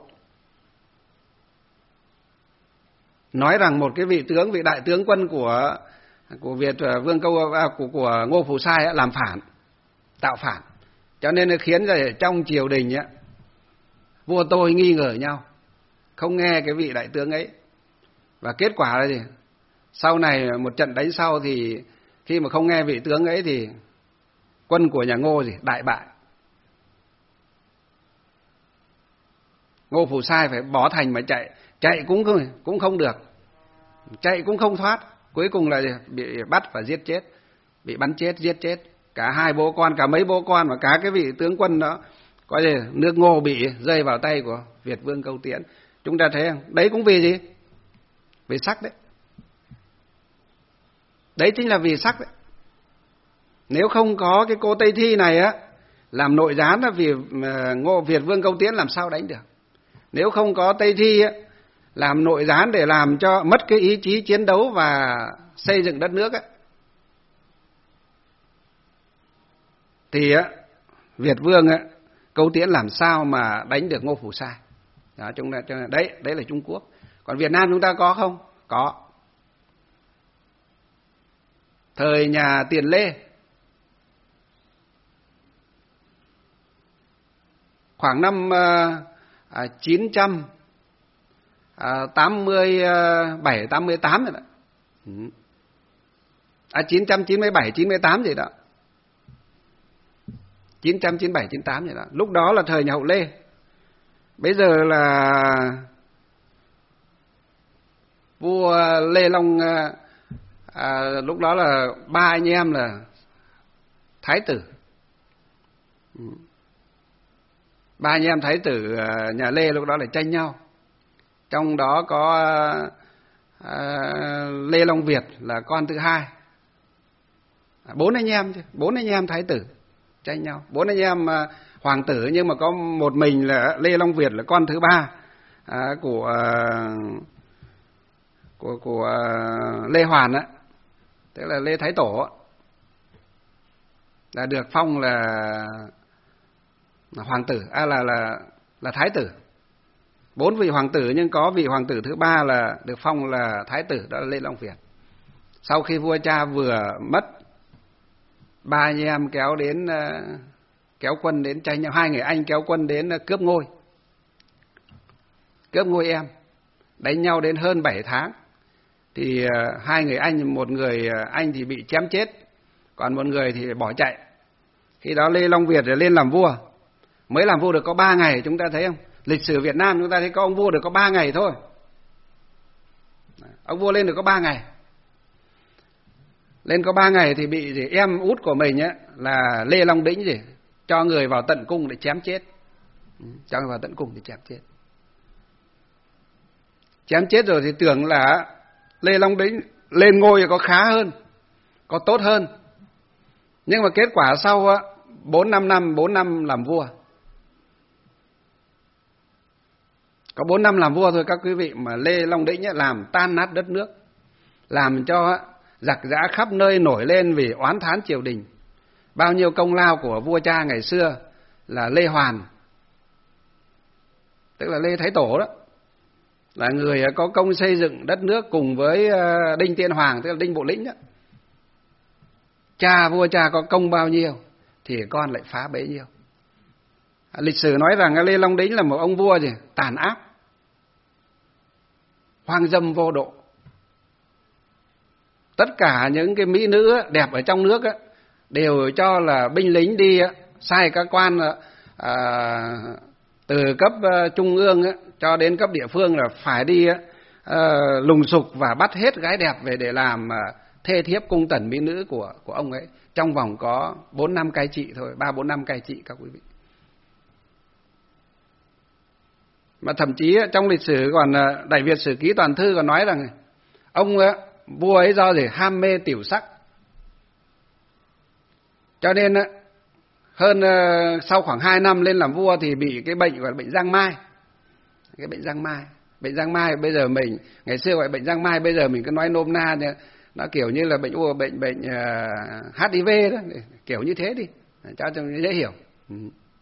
nói rằng một cái vị tướng, vị đại tướng quân của của Việt Vương Câu của của Ngô Phủ Sai làm phản, tạo phản, cho nên khiến cho trong triều đình ấy, vua tôi nghi ngờ nhau, không nghe cái vị đại tướng ấy, và kết quả là gì? Sau này một trận đánh sau thì khi mà không nghe vị tướng ấy thì quân của nhà Ngô gì đại bại, Ngô Phủ Sai phải bỏ thành mà chạy, chạy cũng không cũng không được, chạy cũng không thoát, cuối cùng là bị bắt và giết chết, bị bắn chết, giết chết cả hai bố con, cả mấy bố con và cả cái vị tướng quân đó, coi như nước Ngô bị rơi vào tay của Việt Vương Câu Tiễn. Chúng ta thấy không? Đấy cũng vì gì? Vì sắc đấy. Đấy chính là vì sắc đấy. Nếu không có cái cô Tây Thi này á làm nội gián là vì Ngô Việt Vương Câu Tiễn làm sao đánh được. Nếu không có Tây Thi á làm nội gián để làm cho mất cái ý chí chiến đấu và xây dựng đất nước á, thì á Việt Vương á Câu Tiễn làm sao mà đánh được Ngô Phủ Sai. Đó, chúng ta, cho nên đấy, đấy là Trung Quốc. Còn Việt Nam chúng ta có không? Có. Thời nhà Tiền Lê, khoảng năm uh, chín trăm tám mươi bảy, tám mươi tám rồi đó. À, chín trăm chín mươi bảy, chín mươi tám gì đó. chín trăm chín mươi bảy, chín mươi tám gì đó. Lúc đó là thời nhà Hậu Lê. Bây giờ là vua Lê Long, à, lúc đó là ba anh em là thái tử. Ba anh em thái tử nhà Lê lúc đó là tranh nhau. Trong đó có à, Lê Long Việt là con thứ hai. Bốn anh em chứ, bốn anh em thái tử tranh nhau. Bốn anh em à, hoàng tử, nhưng mà có một mình là Lê Long Việt là con thứ ba à, của, à, của của à, Lê Hoàn á, tức là Lê Thái Tổ á, là được phong là, là hoàng tử, à là là là thái tử. Bốn vị hoàng tử, nhưng có vị hoàng tử thứ ba là được phong là thái tử, đó là Lê Long Việt. Sau khi vua cha vừa mất, ba anh em kéo đến kéo quân đến tranh nhau, hai người anh kéo quân đến cướp ngôi, cướp ngôi em, đánh nhau đến hơn bảy tháng. Thì hai người anh, một người anh thì bị chém chết, còn một người thì bỏ chạy. Khi đó Lê Long Việt lên làm vua, mới làm vua được có ba ngày, chúng ta thấy không? Lịch sử Việt Nam chúng ta thấy có ông vua được có ba ngày thôi. Ông vua lên được có ba ngày. Lên có ba ngày thì bị gì, em út của mình ấy, là Lê Long Đĩnh gì, cho người vào tận cung để chém chết. Cho người vào tận cung để chém chết. Chém chết rồi thì tưởng là Lê Long Đĩnh lên ngôi có khá hơn, có tốt hơn. Nhưng mà kết quả sau bốn năm năm, bốn năm làm vua, có bốn năm làm vua thôi các quý vị, mà Lê Long Đĩnh làm tan nát đất nước, làm cho giặc giã khắp nơi nổi lên vì oán thán triều đình. Bao nhiêu công lao của vua cha ngày xưa là Lê Hoàn, tức là Lê Thái Tổ đó, là người có công xây dựng đất nước cùng với Đinh Tiên Hoàng, tức là Đinh Bộ Lĩnh đó. Cha vua cha có công bao nhiêu thì con lại phá bấy nhiêu. Lịch sử nói rằng Lê Long Đĩnh là một ông vua gì tàn ác, hoang dâm vô độ. Tất cả những cái mỹ nữ đẹp ở trong nước đều cho là binh lính đi sai các quan à, từ cấp trung ương cho đến cấp địa phương là phải đi à, lùng sục và bắt hết gái đẹp về để làm thê thiếp cung tần mỹ nữ của của ông ấy, trong vòng có bốn năm cai trị thôi, ba bốn năm cai trị các quý vị. Mà thậm chí trong lịch sử còn Đại Việt Sử Ký Toàn Thư còn nói rằng ông vua ấy do gì ham mê tiểu sắc, cho nên hơn sau khoảng hai năm lên làm vua thì bị cái bệnh gọi là bệnh giang mai. Cái bệnh giang mai, bệnh giang mai bây giờ mình ngày xưa gọi bệnh giang mai, bây giờ mình cứ nói nôm na nó kiểu như là bệnh u bệnh bệnh uh, hát i vê đó, kiểu như thế đi cho cho dễ hiểu. Ừ.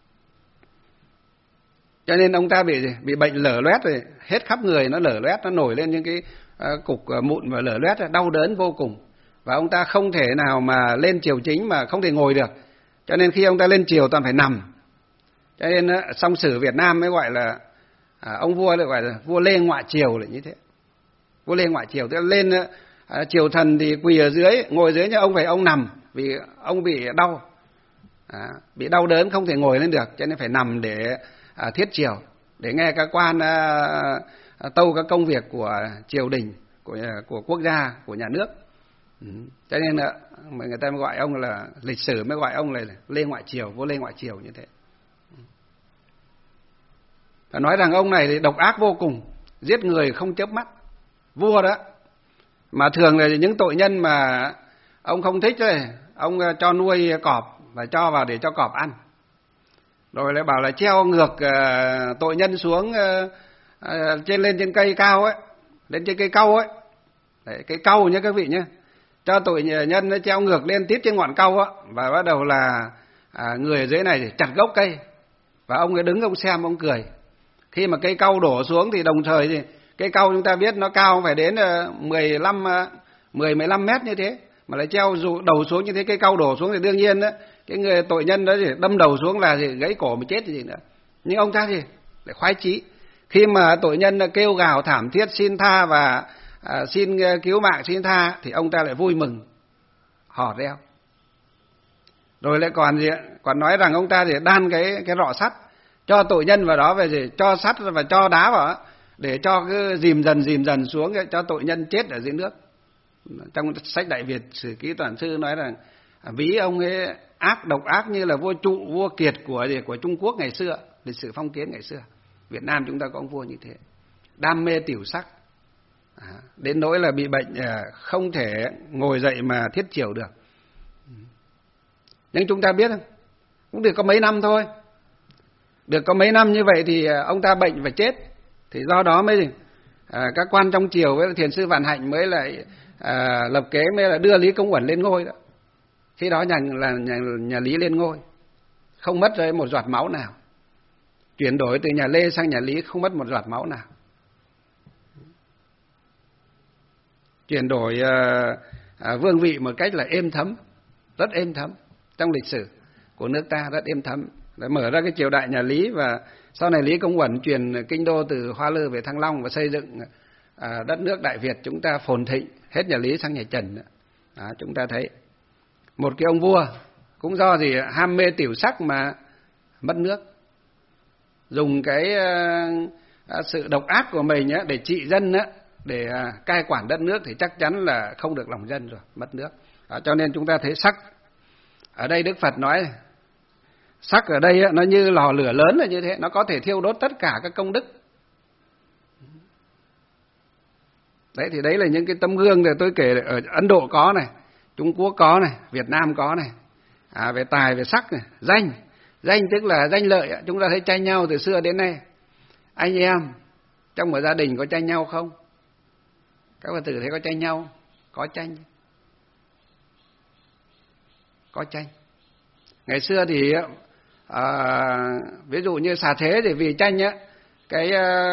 Cho nên ông ta bị bị bệnh lở loét rồi, hết khắp người nó lở loét, nó nổi lên những cái uh, cục uh, mụn và lở loét, đau đớn vô cùng. Và ông ta không thể nào mà lên triều chính mà không thể ngồi được. Cho nên khi ông ta lên triều toàn phải nằm. Cho nên uh, song sử Việt Nam mới gọi là uh, ông vua được gọi là vua Lê Ngoại Triều là như thế. Vua Lê Ngoại Triều tức là lên uh, À, triều thần thì quỳ ở dưới, ngồi dưới, nhưng ông phải ông nằm vì ông bị đau, à, bị đau đớn không thể ngồi lên được, cho nên phải nằm để à, thiết triều, để nghe các quan à, à, tâu các công việc của triều đình, của của quốc gia, của nhà nước. Ừ. Cho nên là người ta mới gọi ông là, lịch sử mới gọi ông là Lê Ngoại Triều, vua Lê Ngoại Triều như thế. Phải nói rằng ông này thì độc ác vô cùng, giết người không chớp mắt, vua đó. Mà thường là những tội nhân mà ông không thích ấy, ông cho nuôi cọp và cho vào để cho cọp ăn. Rồi lại bảo là treo ngược uh, tội nhân xuống uh, uh, trên lên trên cây cao ấy, lên trên cây cau ấy. Đấy, cây cau nhé các vị nhé. Cho tội nhân nó treo ngược lên tít trên ngọn cau á, và bắt đầu là uh, người ở dưới này thì chặt gốc cây. Và ông ấy đứng ông xem ông cười. Khi mà cây cau đổ xuống thì đồng thời thì cây cau chúng ta biết nó cao phải đến mười lăm, mười, mười lăm mét như thế, mà lại treo đầu xuống như thế, cây cau đổ xuống thì đương nhiên đó, cái người tội nhân đó thì đâm đầu xuống là thì gãy cổ mà chết gì nữa. Nhưng ông ta thì lại khoái chí. Khi mà tội nhân kêu gào thảm thiết xin tha và à, xin cứu mạng, xin tha, thì ông ta lại vui mừng, hò reo. Rồi lại còn gì, còn nói rằng ông ta thì đan cái cái rọ sắt, cho tội nhân vào đó về gì, cho sắt và cho đá vào đó, để cho cứ dìm dần dìm dần xuống cho tội nhân chết ở dưới nước. Trong sách Đại Việt Sử Ký Toàn Thư nói rằng ví ông ấy ác độc ác như là vua Trụ, vua Kiệt của của Trung Quốc ngày xưa, lịch sử phong kiến ngày xưa. Việt Nam chúng ta có ông vua như thế, đam mê tiểu sắc, à, đến nỗi là bị bệnh à, không thể ngồi dậy mà thiết chiểu được. Nhưng chúng ta biết không, cũng được có mấy năm thôi, được có mấy năm như vậy thì ông ta bệnh và chết, thì do đó mới à, các quan trong triều với thiền sư Vạn Hạnh mới lại à, lập kế, mới là đưa Lý Công Uẩn lên ngôi đó. Khi đó nhà là nhà, nhà Lý lên ngôi, không mất rơi một giọt máu nào, chuyển đổi từ nhà Lê sang nhà Lý không mất một giọt máu nào, chuyển đổi à, à, vương vị một cách là êm thấm, rất êm thấm trong lịch sử của nước ta, rất êm thấm, để mở ra cái triều đại nhà Lý. Và sau này Lý Công Uẩn truyền kinh đô từ Hoa Lư về Thăng Long và xây dựng à, đất nước Đại Việt chúng ta phồn thịnh, hết nhà Lý sang nhà Trần. Đó, chúng ta thấy một cái ông vua cũng do gì ham mê tiểu sắc mà mất nước, dùng cái uh, sự độc ác của mình á, để trị dân á, để uh, cai quản đất nước thì chắc chắn là không được lòng dân rồi, mất nước. Đó, cho nên chúng ta thấy sắc ở đây Đức Phật nói sắc ở đây á, nó như lò lửa lớn là như thế, nó có thể thiêu đốt tất cả các công đức. Đấy thì đấy là những cái tấm gương để tôi kể ở Ấn Độ có này, Trung Quốc có này, Việt Nam có này, à, về tài, về sắc này, danh, danh tức là danh lợi. Chúng ta thấy tranh nhau từ xưa đến nay. Anh em trong một gia đình có tranh nhau không? Các Phật tử thấy có tranh nhau? Có tranh, có tranh. Ngày xưa thì à, ví dụ như Xà Thế thì vì tranh á, cái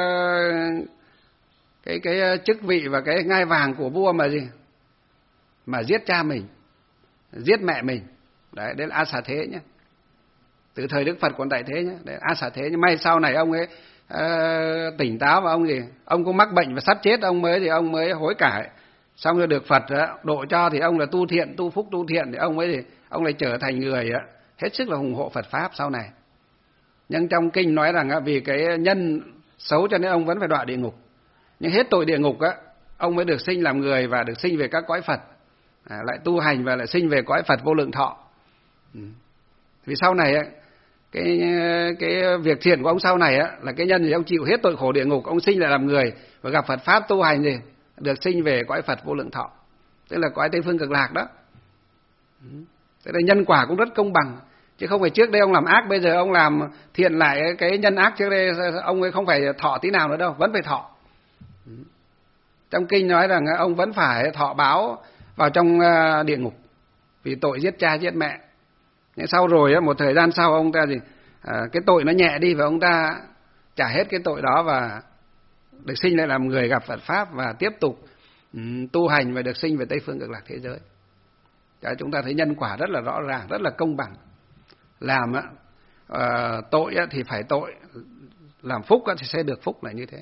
cái cái chức vị và cái ngai vàng của vua mà gì mà giết cha mình, giết mẹ mình. Đấy, đấy là A Xà Thế nhé. Từ thời Đức Phật còn tại thế nhé. Đấy, A Xà Thế. Nhưng may sau này ông ấy uh, tỉnh táo và ông gì, ông cũng mắc bệnh và sắp chết, ông mới thì ông mới hối cải. Xong rồi được Phật uh, độ cho thì ông là tu thiện, tu phúc tu thiện thì ông mới thì ông lại trở thành người uh, hết sức là hùng hộ Phật pháp sau này. Nhưng trong kinh nói rằng uh, vì cái nhân xấu cho nên ông vẫn phải đọa địa ngục. Nhưng hết tội địa ngục á, ông mới được sinh làm người và được sinh về các cõi Phật. À, lại tu hành và lại sinh về cõi Phật vô lượng thọ. Ừ. Vì sau này cái cái việc thiện của ông sau này á, là cái nhân thì ông chịu hết tội khổ địa ngục, ông sinh lại làm người và gặp Phật pháp tu hành thì được sinh về cõi Phật vô lượng thọ, tức là cõi Tây phương Cực Lạc đó. Ừ. Thế là nhân quả cũng rất công bằng, chứ không phải trước đây ông làm ác bây giờ ông làm thiện lại cái nhân ác trước đây ông ấy không phải thọ tí nào nữa đâu, vẫn phải thọ. Ừ. Trong kinh nói rằng ông vẫn phải thọ báo vào trong địa ngục vì tội giết cha giết mẹ. Nhưng sau rồi một thời gian sau ông ta gì à, cái tội nó nhẹ đi và ông ta trả hết cái tội đó và được sinh lại làm người gặp Phật pháp và tiếp tục um, tu hành và được sinh về Tây phương Cực Lạc thế giới. Cho chúng ta thấy nhân quả rất là rõ ràng, rất là công bằng. Làm à, tội thì phải tội, làm phúc thì sẽ được phúc, là như thế.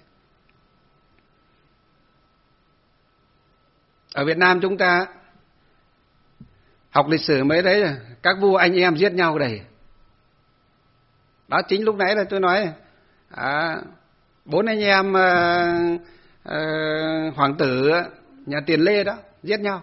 Ở Việt Nam chúng ta học lịch sử mới thấy là các vua anh em giết nhau đầy. Đó chính lúc nãy là tôi nói à, bốn anh em à, à, hoàng tử nhà Tiền Lê đó giết nhau.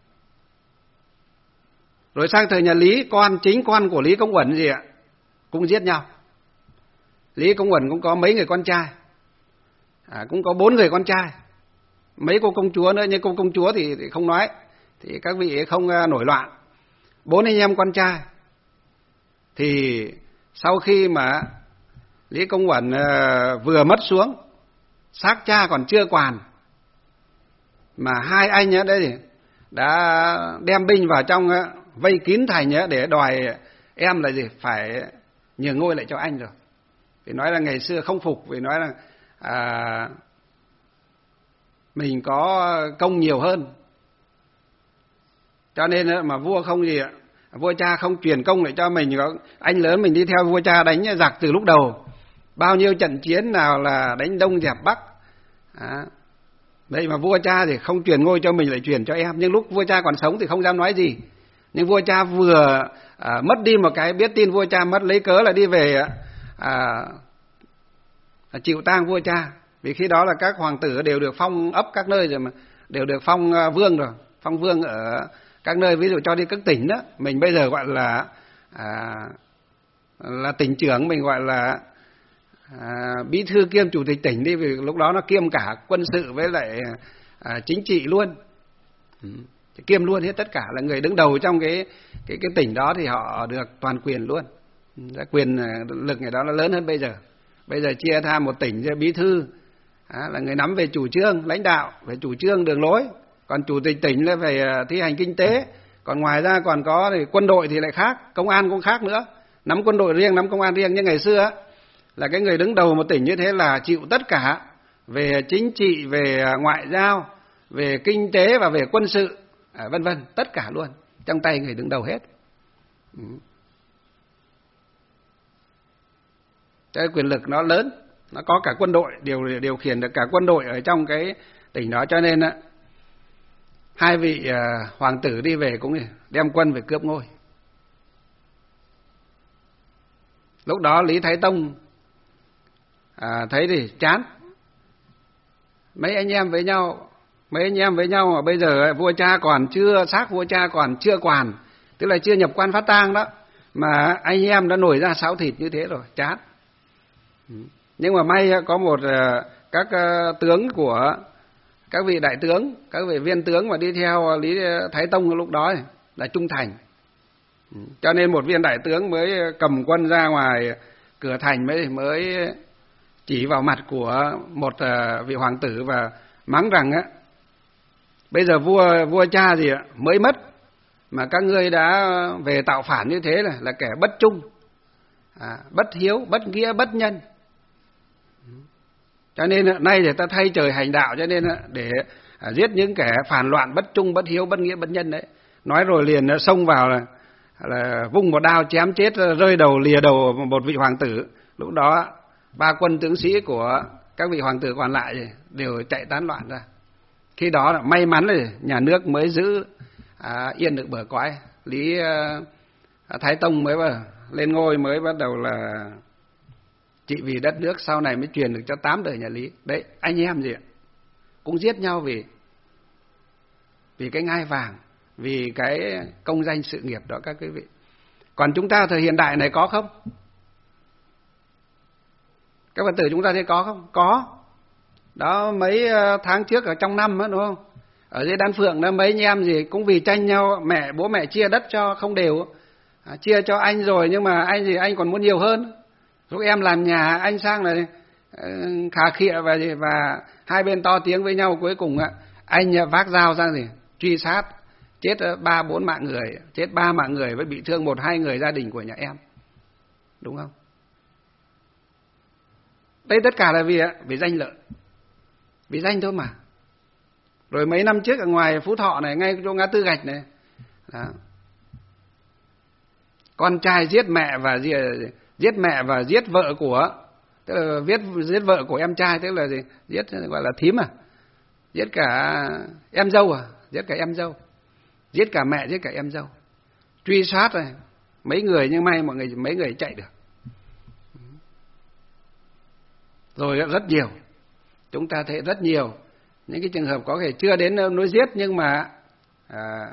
Rồi sang thời nhà Lý, con chính con của Lý Công Uẩn gì ạ cũng giết nhau. Lý Công Uẩn cũng có mấy người con trai, à, cũng có bốn người con trai, mấy cô công chúa nữa, nhưng cô công chúa thì, thì không nói, thì các vị ấy không uh, nổi loạn. Bốn anh em con trai thì sau khi mà Lý Công Uẩn uh, vừa mất xuống, xác cha còn chưa quản, mà hai anh ấy đấy đã đem binh vào trong uh, vây kín thành uh, để đòi em là gì phải nhường ngôi lại cho anh rồi. Vì nói là ngày xưa không phục, vì nói là à, mình có công nhiều hơn, cho nên mà vua không gì ạ, vua cha không truyền công lại cho mình. Anh lớn mình đi theo vua cha đánh giặc từ lúc đầu, bao nhiêu trận chiến nào là đánh Đông dẹp Bắc. À, đây mà vua cha thì không truyền ngôi cho mình lại truyền cho em. Nhưng lúc vua cha còn sống thì không dám nói gì. Nhưng vua cha vừa à, mất đi một cái, biết tin vua cha mất, lấy cớ là đi về à, chịu tang vua cha. Vì khi đó là các hoàng tử đều được phong ấp các nơi rồi, mà đều được phong vương rồi, phong vương ở các nơi, ví dụ cho đi các tỉnh đó. Mình bây giờ gọi là à, là tỉnh trưởng, mình gọi là à, bí thư kiêm chủ tịch tỉnh đi, vì lúc đó nó kiêm cả quân sự với lại à, chính trị luôn, ừ. kiêm luôn hết tất cả, là người đứng đầu trong cái cái cái tỉnh đó thì họ được toàn quyền luôn. Quyền lực người đó nó lớn hơn bây giờ. Bây giờ chia ra một tỉnh cho bí thư à, là người nắm về chủ trương lãnh đạo, về chủ trương đường lối, còn chủ tịch tỉnh là về thi hành kinh tế, còn ngoài ra còn có thì quân đội thì lại khác, công an cũng khác nữa, nắm quân đội riêng, nắm công an riêng. Nhưng ngày xưa á, là cái người đứng đầu một tỉnh như thế là chịu tất cả về chính trị, về ngoại giao, về kinh tế và về quân sự, à, vân vân, tất cả luôn trong tay người đứng đầu hết. Ừ. Cái quyền lực nó lớn, nó có cả quân đội, điều điều khiển được cả quân đội ở trong cái tỉnh đó, cho nên á, hai vị à, hoàng tử đi về cũng đem quân về cướp ngôi. Lúc đó Lý Thái Tông à, thấy thì chán, mấy anh em với nhau, mấy anh em với nhau mà bây giờ vua cha còn chưa xác, vua cha còn chưa quản, tức là chưa nhập quan phát tang đó, mà anh em đã nổi ra sáo thịt như thế rồi, chán. Nhưng mà may có một các tướng của các vị đại tướng, các vị viên tướng mà đi theo Lý Thái Tông lúc đó là trung thành, cho nên một viên đại tướng mới cầm quân ra ngoài cửa thành, mới mới chỉ vào mặt của một vị hoàng tử và mắng rằng á, bây giờ vua vua cha gì ạ mới mất mà các ngươi đã về tạo phản như thế là là kẻ bất trung, à, bất hiếu, bất nghĩa, bất nhân. Cho nên nay thì ta thay trời hành đạo, cho nên để giết những kẻ phản loạn, bất trung, bất hiếu, bất nghĩa, bất nhân đấy. Nói rồi liền xông vào là, là vung một đao chém chết, rơi đầu lìa đầu một vị hoàng tử. Lúc đó ba quân tướng sĩ của các vị hoàng tử còn lại đều chạy tán loạn ra. Khi đó là may mắn là nhà nước mới giữ à, yên được bờ cõi. Lý à, Thái Tông mới vào, lên ngôi mới bắt đầu là trị vì đất nước, sau này mới truyền được cho tám đời nhà Lý. Đấy, anh em gì ạ, cũng giết nhau vì vì cái ngai vàng, vì cái công danh sự nghiệp đó các quý vị. Còn chúng ta thời hiện đại này có không? Các Phật tử chúng ta thấy có không? Có. Đó, mấy tháng trước ở trong năm đó, đúng không? Ở dưới Đan Phượng đó, mấy anh em gì cũng vì tranh nhau, mẹ bố mẹ chia đất cho không đều, à, chia cho anh rồi nhưng mà anh gì anh còn muốn nhiều hơn. Lúc em làm nhà, anh sang là uh, khà khịa và gì, và hai bên to tiếng với nhau, cuối cùng ạ, anh vác dao sang gì truy sát, chết ba bốn mạng người, chết ba mạng người với bị thương một hai người gia đình của nhà em, đúng không? Đây tất cả là vì ạ, vì danh lợi, vì danh thôi mà. Rồi mấy năm trước ở ngoài Phú Thọ này, ngay chỗ ngã tư Gạch này, đó, con trai giết mẹ và giết, giết mẹ và giết vợ của, tức là giết giết vợ của em trai, tức là gì? Giết gọi là thím à, giết cả em dâu à, giết cả em dâu, giết cả mẹ, giết cả em dâu, truy sát rồi mấy người, nhưng may mọi người mấy người chạy được. Rồi rất nhiều, chúng ta thấy rất nhiều những cái trường hợp có thể chưa đến nỗi giết, nhưng mà à,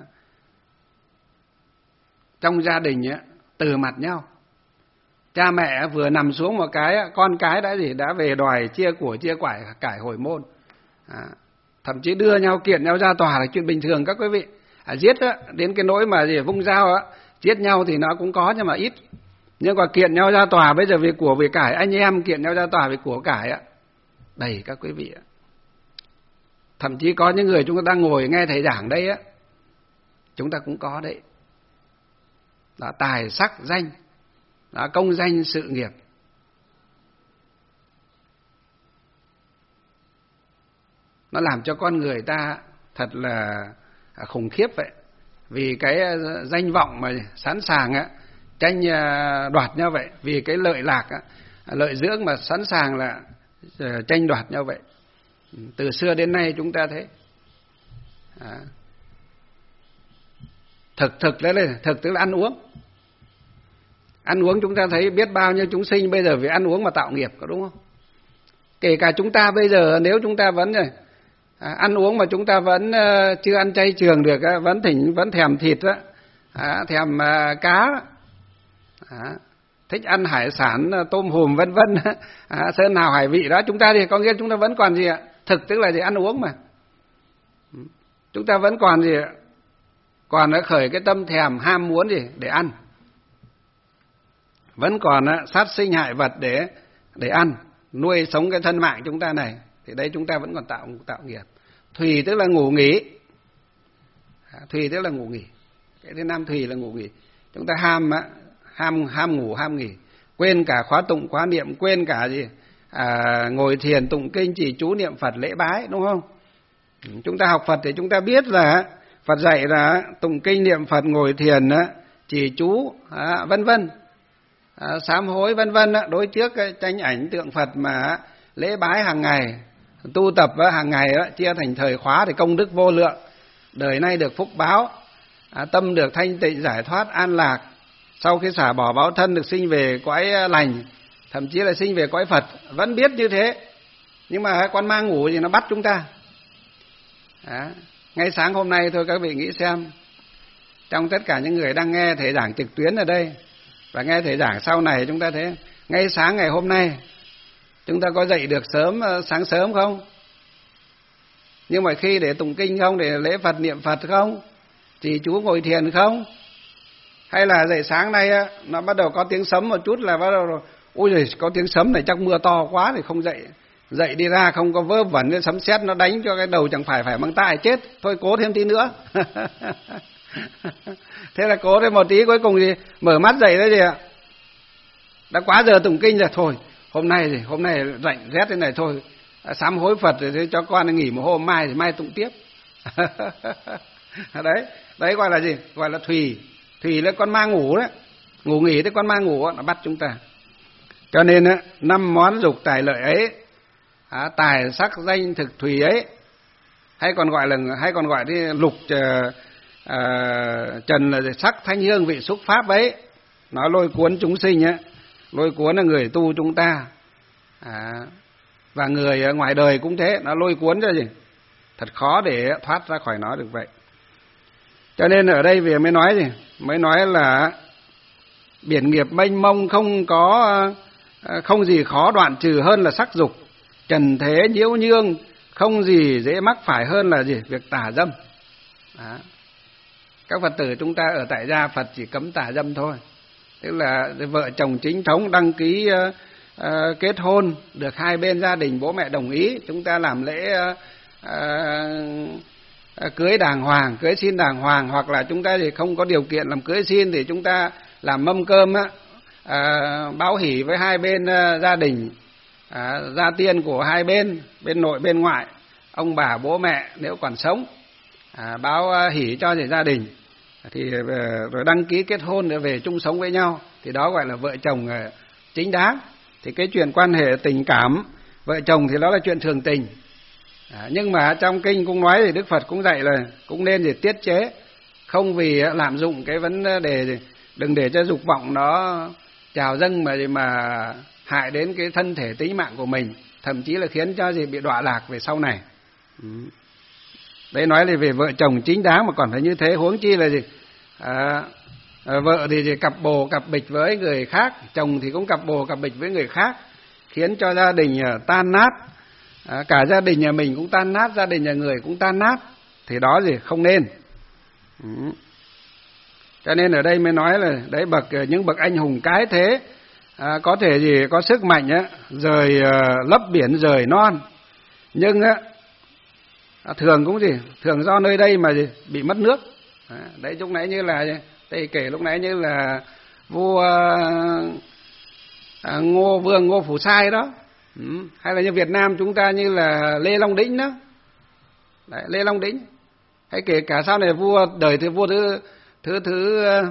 trong gia đình ấy, từ mặt nhau, cha mẹ vừa nằm xuống một cái, con cái đã gì đã về đòi chia của chia quải cải hồi môn, à, thậm chí đưa nhau kiện nhau ra tòa là chuyện bình thường các quý vị. À, giết á, đến cái nỗi mà gì vung dao á, giết nhau thì nó cũng có nhưng mà ít. Nhưng mà kiện nhau ra tòa bây giờ vì của vì cải, anh em kiện nhau ra tòa vì của cải á, đầy các quý vị ạ. Thậm chí có những người chúng ta đang ngồi nghe thầy giảng đây á, chúng ta cũng có đấy. Đó, tài sắc danh, đó, công danh sự nghiệp. Nó làm cho con người ta thật là khủng khiếp vậy. Vì cái danh vọng mà sẵn sàng á, tranh đoạt nhau vậy, vì cái lợi lạc á, lợi dưỡng mà sẵn sàng là tranh đoạt nhau vậy. Từ xưa đến nay chúng ta thấy à, thực thực đấy là thực tức là ăn uống. Ăn uống chúng ta thấy biết bao nhiêu chúng sinh bây giờ vì ăn uống mà tạo nghiệp, có đúng không? Kể cả chúng ta bây giờ nếu chúng ta vẫn rồi à, ăn uống mà chúng ta vẫn uh, chưa ăn chay trường được, uh, vẫn thỉnh vẫn thèm thịt đó, uh, thèm uh, cá đó. À, thích ăn hải sản, tôm hùm vân vân, à, sơn hào hải vị đó, chúng ta thì có nghĩa chúng ta vẫn còn gì ạ? Thực tức là gì? Ăn uống mà. Chúng ta vẫn còn gì ạ? Còn nó khởi cái tâm thèm ham muốn gì để ăn. Vẫn còn sát sinh hại vật để để ăn, nuôi sống cái thân mạng chúng ta này, thì đấy chúng ta vẫn còn tạo tạo nghiệp. Thùy tức là ngủ nghỉ. À, thùy tức là ngủ nghỉ. Cái thứ năm thùy là ngủ nghỉ. Chúng ta ham ham ham ngủ ham nghỉ, quên cả khóa tụng khóa niệm, quên cả gì à, ngồi thiền tụng kinh trì chú niệm Phật lễ bái, đúng không? Chúng ta học Phật thì chúng ta biết là Phật dạy là tụng kinh niệm Phật, ngồi thiền, trì chú, à, vân vân, à, sám hối vân vân, đối trước cái tranh ảnh tượng Phật mà lễ bái hàng ngày, tu tập hàng ngày đó, chia thành thời khóa thì công đức vô lượng, đời nay được phúc báo, à, tâm được thanh tịnh giải thoát an lạc, sau khi xả bỏ báo thân được sinh về cõi lành, thậm chí là sinh về cõi Phật. Vẫn biết như thế, nhưng mà con ma ngủ thì nó bắt chúng ta. À, ngay sáng hôm nay thôi các vị nghĩ xem, trong tất cả những người đang nghe thầy giảng trực tuyến ở đây và nghe thầy giảng sau này, chúng ta thấy ngay sáng ngày hôm nay chúng ta có dậy được sớm, sáng sớm không? Nhưng mà khi để tụng kinh không, để lễ Phật niệm Phật không, trì chú ngồi thiền không? Hay là dậy sáng nay nó bắt đầu có tiếng sấm một chút là bắt đầu rồi, ôi giời, có tiếng sấm này chắc mưa to quá thì không dậy. Dậy đi ra không có vớ vẩn, cái sấm sét nó đánh cho cái đầu chẳng phải phải mang tai chết. Thôi cố thêm tí nữa. Thế là cố thêm một tí, cuối cùng thì mở mắt dậy đấy gì ạ? Đã quá giờ tụng kinh rồi, thôi hôm nay thì hôm nay rảnh rét thế này thôi, sám hối Phật rồi cho con nghỉ một hôm, mai thì mai tụng tiếp. Đấy, đấy gọi là gì? Gọi là thùy. Thùy là con ma ngủ đấy. Ngủ nghỉ thì con ma ngủ nó bắt chúng ta. Cho nên á, năm món dục tài lợi ấy, à, tài sắc danh thực thùy ấy, hay còn gọi là hay còn gọi đi lục uh, uh, trần là sắc thanh hương vị xúc pháp ấy, nó lôi cuốn chúng sinh á, lôi cuốn là người tu chúng ta, à, và người ở ngoài đời cũng thế, nó lôi cuốn cho gì, thật khó để thoát ra khỏi nó được vậy. Cho nên ở đây về mới nói gì, mới nói là biển nghiệp mênh mông, không có không gì khó đoạn trừ hơn là sắc dục, trần thế nhiễu nhương, không gì dễ mắc phải hơn là gì, việc tà dâm. Đó. Các Phật tử chúng ta ở tại gia Phật chỉ cấm tà dâm thôi, tức là vợ chồng chính thống đăng ký uh, uh, kết hôn, được hai bên gia đình bố mẹ đồng ý, chúng ta làm lễ uh, uh, cưới đàng hoàng, cưới xin đàng hoàng, hoặc là chúng ta thì không có điều kiện làm cưới xin thì chúng ta làm mâm cơm á, uh, báo hỷ với hai bên uh, gia đình, À, gia tiên của hai bên, bên nội bên ngoại, ông bà bố mẹ nếu còn sống, à, báo hỷ cho thì gia đình, thì rồi đăng ký kết hôn để về chung sống với nhau, thì đó gọi là vợ chồng chính đáng. Thì cái chuyện quan hệ tình cảm vợ chồng thì đó là chuyện thường tình, à, nhưng mà trong kinh cũng nói thì Đức Phật cũng dạy là cũng nên để tiết chế, không vì lạm dụng cái vấn đề, đừng để cho dục vọng nó trào dâng mà mà hại đến cái thân thể tính mạng của mình, thậm chí là khiến cho gì bị đọa lạc về sau này. Đấy nói là về vợ chồng chính đáng mà còn phải như thế, huống chi là gì, à, à, vợ thì, thì cặp bồ cặp bịch với người khác, chồng thì cũng cặp bồ cặp bịch với người khác, khiến cho gia đình tan nát, à, cả gia đình nhà mình cũng tan nát, gia đình nhà người cũng tan nát, thì đó gì không nên. Ừ. Cho nên ở đây mới nói là đấy, bậc những bậc anh hùng cái thế, À, có thể gì có sức mạnh á, rời uh, lấp biển rời non, nhưng á thường cũng gì thường do nơi đây mà gì bị mất nước. À, đấy lúc nãy như là thầy kể lúc nãy như là vua uh, Ngô Vương Ngô Phủ Sai đó, ừ. Hay là như Việt Nam chúng ta như là Lê Long Đĩnh đó, đấy, Lê Long Đĩnh, hay kể cả sau này vua đời thứ vua thứ thứ thứ uh,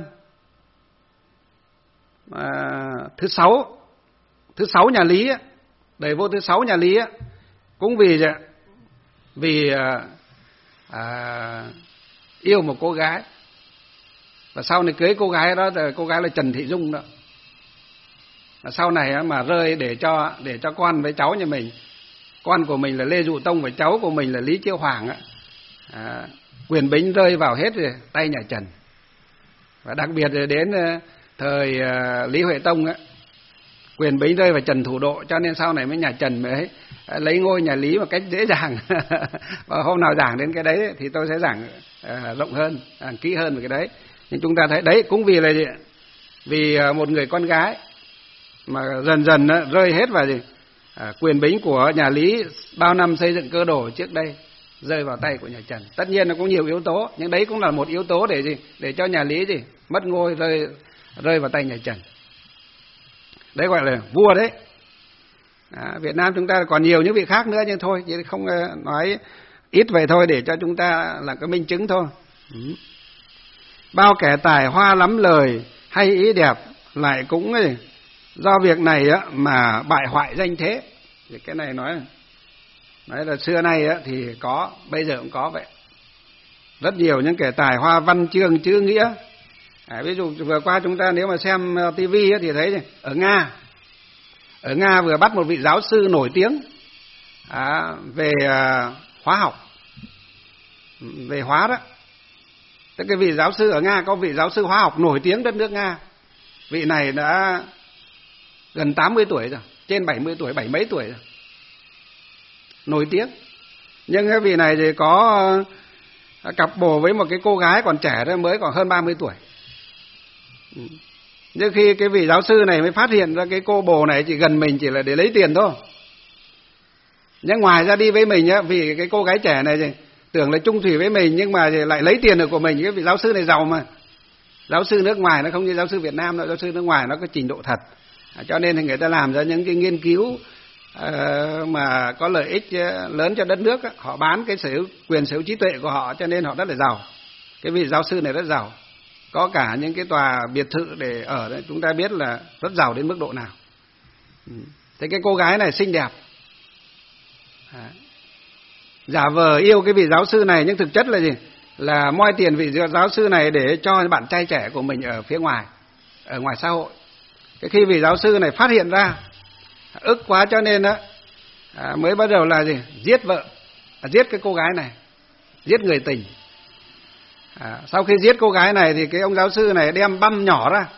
À, thứ sáu thứ sáu nhà Lý á, đời vua thứ sáu nhà Lý á, cũng vì vì à, à, yêu một cô gái, và sau này cưới cô gái đó, cô gái là Trần Thị Dung đó, và sau này á, mà rơi để cho để cho con với cháu nhà mình, con của mình là Lê Dụ Tông và cháu của mình là Lý Chiêu Hoàng á, à, quyền bính rơi vào hết rồi tay nhà Trần, và đặc biệt là đến thời uh, Lý Huệ Tông á, quyền bính rơi vào Trần Thủ Độ, cho nên sau này mới nhà Trần mới uh, lấy ngôi nhà Lý một cách dễ dàng. Và hôm nào giảng đến cái đấy thì tôi sẽ giảng uh, rộng hơn, uh, kỹ hơn về cái đấy. Nhưng chúng ta thấy đấy cũng vì là gì? Vì uh, một người con gái mà dần dần uh, rơi hết vào gì? À, quyền bính của nhà Lý bao năm xây dựng cơ đồ trước đây rơi vào tay của nhà Trần. Tất nhiên nó cũng nhiều yếu tố, nhưng đấy cũng là một yếu tố để gì? Để cho nhà Lý gì? Mất ngôi, rơi rơi vào tay nhà Trần. Đấy gọi là vua đấy. À, Việt Nam chúng ta còn nhiều những vị khác nữa, nhưng thôi, chỉ không uh, nói ít vậy thôi để cho chúng ta là cái minh chứng thôi. Ừ. Bao kẻ tài hoa lắm lời hay ý đẹp, lại cũng ấy, do việc này á, mà bại hoại danh thế. Thì cái này nói nói là xưa nay á, thì có, bây giờ cũng có vậy. Rất nhiều những kẻ tài hoa văn chương chữ nghĩa. À, ví dụ vừa qua chúng ta nếu mà xem tivi thì thấy này, ở Nga, ở Nga vừa bắt một vị giáo sư nổi tiếng à, về à, hóa học, về hóa đó. Tức cái vị giáo sư ở Nga có vị giáo sư hóa học nổi tiếng đất nước Nga. Vị này đã gần tám mươi tuổi rồi, trên bảy mươi tuổi, bảy mấy tuổi rồi. Nổi tiếng. Nhưng cái vị này thì có cặp bồ với một cái cô gái còn trẻ đó, mới còn hơn ba mươi tuổi. Nhưng khi cái vị giáo sư này mới phát hiện ra cái cô bồ này chỉ gần mình chỉ là để lấy tiền thôi. Nhưng ngoài ra đi với mình á, vì cái cô gái trẻ này thì tưởng là chung thủy với mình, nhưng mà lại lấy tiền được của mình. Cái vị giáo sư này giàu mà. Giáo sư nước ngoài nó không như giáo sư Việt Nam đâu, giáo sư nước ngoài nó có trình độ thật. Cho nên thì người ta làm ra những cái nghiên cứu uh, mà có lợi ích lớn cho đất nước. Họ bán cái sở hữu, quyền sở hữu trí tuệ của họ, cho nên họ rất là giàu. Cái vị giáo sư này rất giàu, có cả những cái tòa biệt thự để ở đấy. Chúng ta biết là rất giàu đến mức độ nào. Thế cái cô gái này xinh đẹp, à, giả vờ yêu cái vị giáo sư này, nhưng thực chất là gì? Là moi tiền vị giáo sư này để cho bạn trai trẻ của mình ở phía ngoài, ở ngoài xã hội. Cái khi vị giáo sư này phát hiện ra, ức quá cho nên đó, à, mới bắt đầu là gì? Giết vợ, à, giết cái cô gái này, giết người tình. À, sau khi giết cô gái này thì cái ông giáo sư này đem băm nhỏ ra,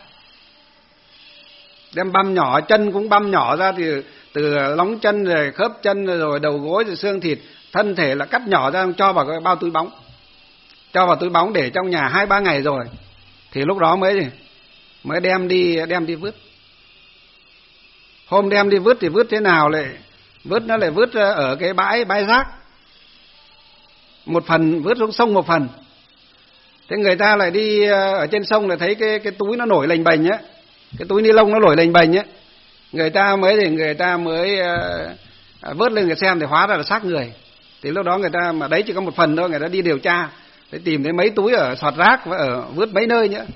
đem băm nhỏ, chân cũng băm nhỏ ra, thì từ lóng chân rồi khớp chân rồi đầu gối rồi xương thịt, thân thể là cắt nhỏ ra, cho vào cái bao túi bóng, cho vào túi bóng để trong nhà hai ba ngày rồi, thì lúc đó mới gì? Mới đem đi đem đi vứt. Hôm đem đi vứt thì vứt thế nào lại vứt nó lại vứt ở cái bãi bãi rác, một phần vứt xuống sông một phần. Thế người ta lại đi ở trên sông là thấy cái cái túi nó nổi lềnh bềnh á, cái túi ni lông nó nổi lềnh bềnh á, người ta mới thì người ta mới uh, vớt lên người xem thì hóa ra là xác người. Thì lúc đó người ta mà đấy chỉ có một phần thôi, người ta đi điều tra để tìm thấy mấy túi ở sọt rác và ở vứt mấy nơi nữa.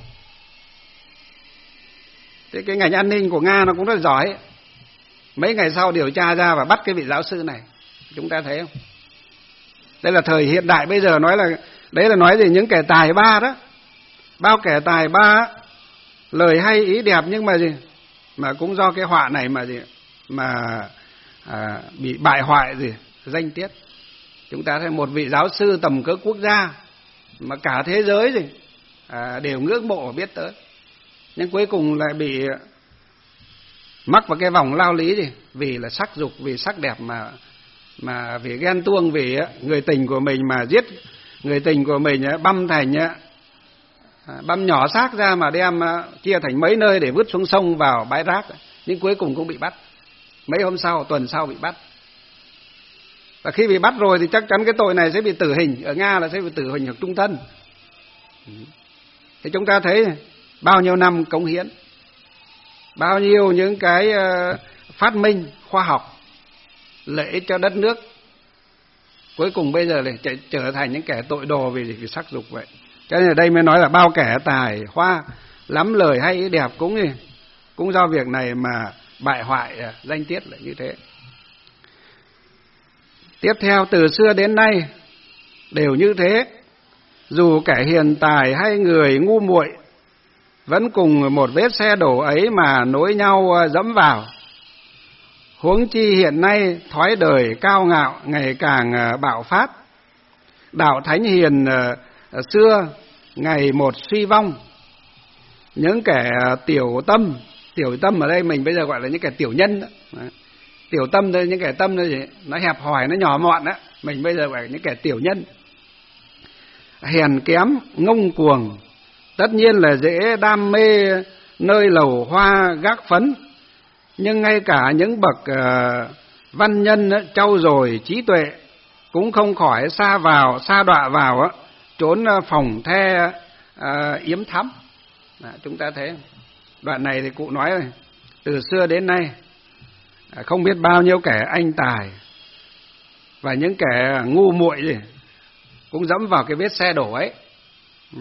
Thế cái ngành an ninh của Nga nó cũng rất giỏi. Mấy ngày sau điều tra ra và bắt cái vị giáo sư này. Chúng ta thấy không? Đây là thời hiện đại bây giờ, nói là đấy là nói về những kẻ tài ba đó. Bao kẻ tài ba, lời hay ý đẹp, nhưng mà gì? Mà cũng do cái họa này mà gì? Mà à, bị bại hoại gì? Danh tiết. Chúng ta thấy một vị giáo sư tầm cỡ quốc gia mà cả thế giới gì? À, đều ngưỡng mộ biết tới. Nhưng cuối cùng lại bị mắc vào cái vòng lao lý gì? Vì là sắc dục, vì sắc đẹp mà mà vì ghen tuông, vì người tình của mình mà giết người tình của mình, băm thành băm nhỏ xác ra mà đem chia thành mấy nơi để vứt xuống sông vào bãi rác. Nhưng cuối cùng cũng bị bắt. Mấy hôm sau, tuần sau bị bắt. Và khi bị bắt rồi thì chắc chắn cái tội này sẽ bị tử hình. Ở Nga là sẽ bị tử hình hoặc trung thân. Thì chúng ta thấy bao nhiêu năm cống hiến, bao nhiêu những cái phát minh khoa học lợi ích cho đất nước, cuối cùng bây giờ lại trở thành những kẻ tội đồ vì, vì sắc dục vậy. Cho nên ở đây mới nói là bao kẻ tài hoa lắm lời hay ý đẹp cũng gì, cũng do việc này mà bại hoại danh tiết là như thế. Tiếp theo, từ xưa đến nay đều như thế, dù kẻ hiền tài hay người ngu muội vẫn cùng một vết xe đổ ấy mà nối nhau dẫm vào. Huống chi hiện nay thói đời cao ngạo ngày càng bạo phát, đạo thánh hiền xưa ngày một suy vong. những kẻ tiểu tâm, tiểu tâm ở đây mình bây giờ gọi là những kẻ tiểu nhân đó. Tiểu tâm thôi, những kẻ tâm nó gì? Nó hẹp hòi, nó nhỏ mọn đó, mình bây giờ gọi là những kẻ tiểu nhân. Hèn kém, ngông cuồng, tất nhiên là dễ đam mê nơi lầu hoa gác phấn, nhưng ngay cả những bậc uh, văn nhân trau dồi trí tuệ cũng không khỏi sa vào, sa đọa vào á, trốn phòng the uh, yếm thắm. Đó, chúng ta thấy đoạn này thì cụ nói rồi, từ xưa đến nay không biết bao nhiêu kẻ anh tài và những kẻ ngu muội gì cũng dẫm vào cái vết xe đổ ấy. Ừ.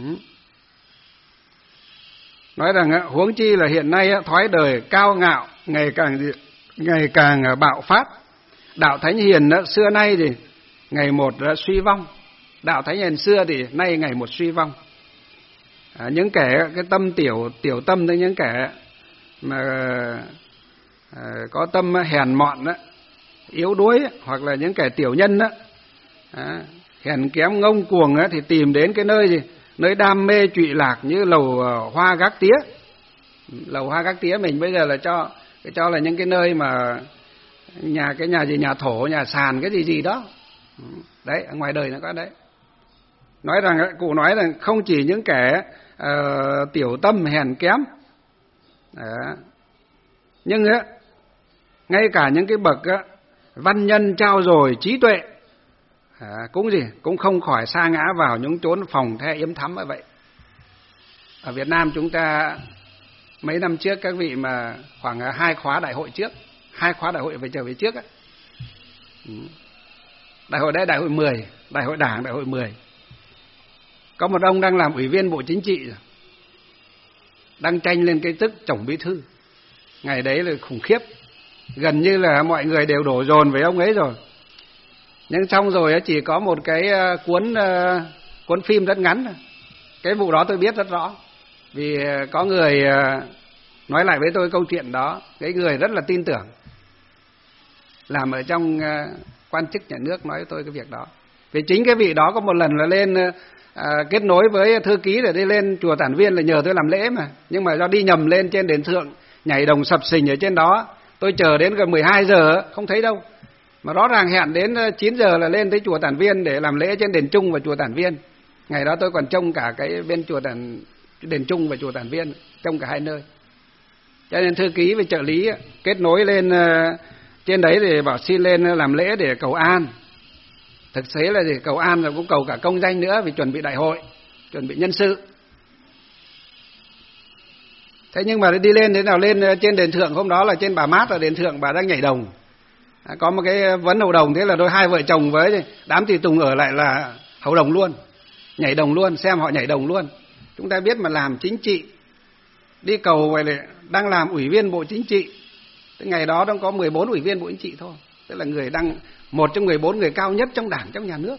Nói rằng huống chi là hiện nay thói đời cao ngạo ngày càng ngày càng bạo phát, đạo thánh hiền xưa nay thì ngày một suy vong, đạo thánh hiền xưa thì nay ngày một suy vong. À, những kẻ cái tâm tiểu tiểu tâm tới những kẻ mà à, có tâm hèn mọn đó, yếu đuối đó, hoặc là những kẻ tiểu nhân đó, à, hèn kém ngông cuồng đó, thì tìm đến cái nơi gì nơi đam mê trụy lạc như lầu hoa gác tía. Lầu hoa gác tía mình bây giờ là cho cái cho là những cái nơi mà nhà cái nhà gì nhà thổ, nhà sàn cái gì gì đó. Đấy, ở ngoài đời nó có đấy. Nói rằng cụ nói rằng không chỉ những kẻ uh, tiểu tâm hèn kém, đó, nhưng á, ngay cả những cái bậc á, văn nhân trao dồi trí tuệ à, cũng gì cũng không khỏi sa ngã vào những chốn phòng the yếm thắm như vậy. Ở Việt Nam chúng ta mấy năm trước, các vị mà khoảng hai khóa đại hội trước, hai khóa đại hội về trở về trước á, đại hội đấy đại hội mười, đại hội đảng đại hội mười, có một ông đang làm ủy viên Bộ Chính trị rồi, đang tranh lên cái chức tổng bí thư. Ngày đấy là khủng khiếp, gần như là mọi người đều đổ dồn về ông ấy rồi. Nhưng xong rồi chỉ có một cái cuốn cuốn phim rất ngắn. Cái vụ đó tôi biết rất rõ, vì có người nói lại với tôi câu chuyện đó. Cái người rất là tin tưởng, làm ở trong quan chức nhà nước, nói với tôi cái việc đó. Vì chính cái vị đó có một lần là lên à, kết nối với thư ký để đi lên chùa Tản Viên là nhờ tôi làm lễ mà. Nhưng mà do đi nhầm lên trên đền thượng, nhảy đồng sập sình ở trên đó. Tôi chờ đến gần mười hai giờ không thấy đâu. Mà rõ ràng hẹn đến chín giờ là lên tới chùa Tản Viên để làm lễ trên đền Trung và chùa Tản Viên. Ngày đó tôi còn trông cả cái bên chùa Tản, đền Trung và chùa Tản Viên, trông cả hai nơi. Cho nên thư ký với trợ lý kết nối lên trên đấy để bảo xin lên làm lễ để cầu an. Thực tế là để cầu an rồi cũng cầu cả công danh nữa, vì chuẩn bị đại hội, chuẩn bị nhân sự. Thế nhưng mà đi lên thế nào lên trên đền thượng, hôm đó là trên Bà Mát, là đền thượng, bà đang nhảy đồng. Có một cái vấn hầu đồng, thế là đôi hai vợ chồng với đám tùy tùng ở lại là hầu đồng luôn, nhảy đồng luôn, xem họ nhảy đồng luôn. Chúng ta biết mà làm chính trị, đi cầu vậy là đang làm ủy viên Bộ Chính trị. Cái ngày đó đang có mười bốn ủy viên Bộ Chính trị thôi, tức là người đang một trong mười bốn người cao nhất trong đảng, trong nhà nước,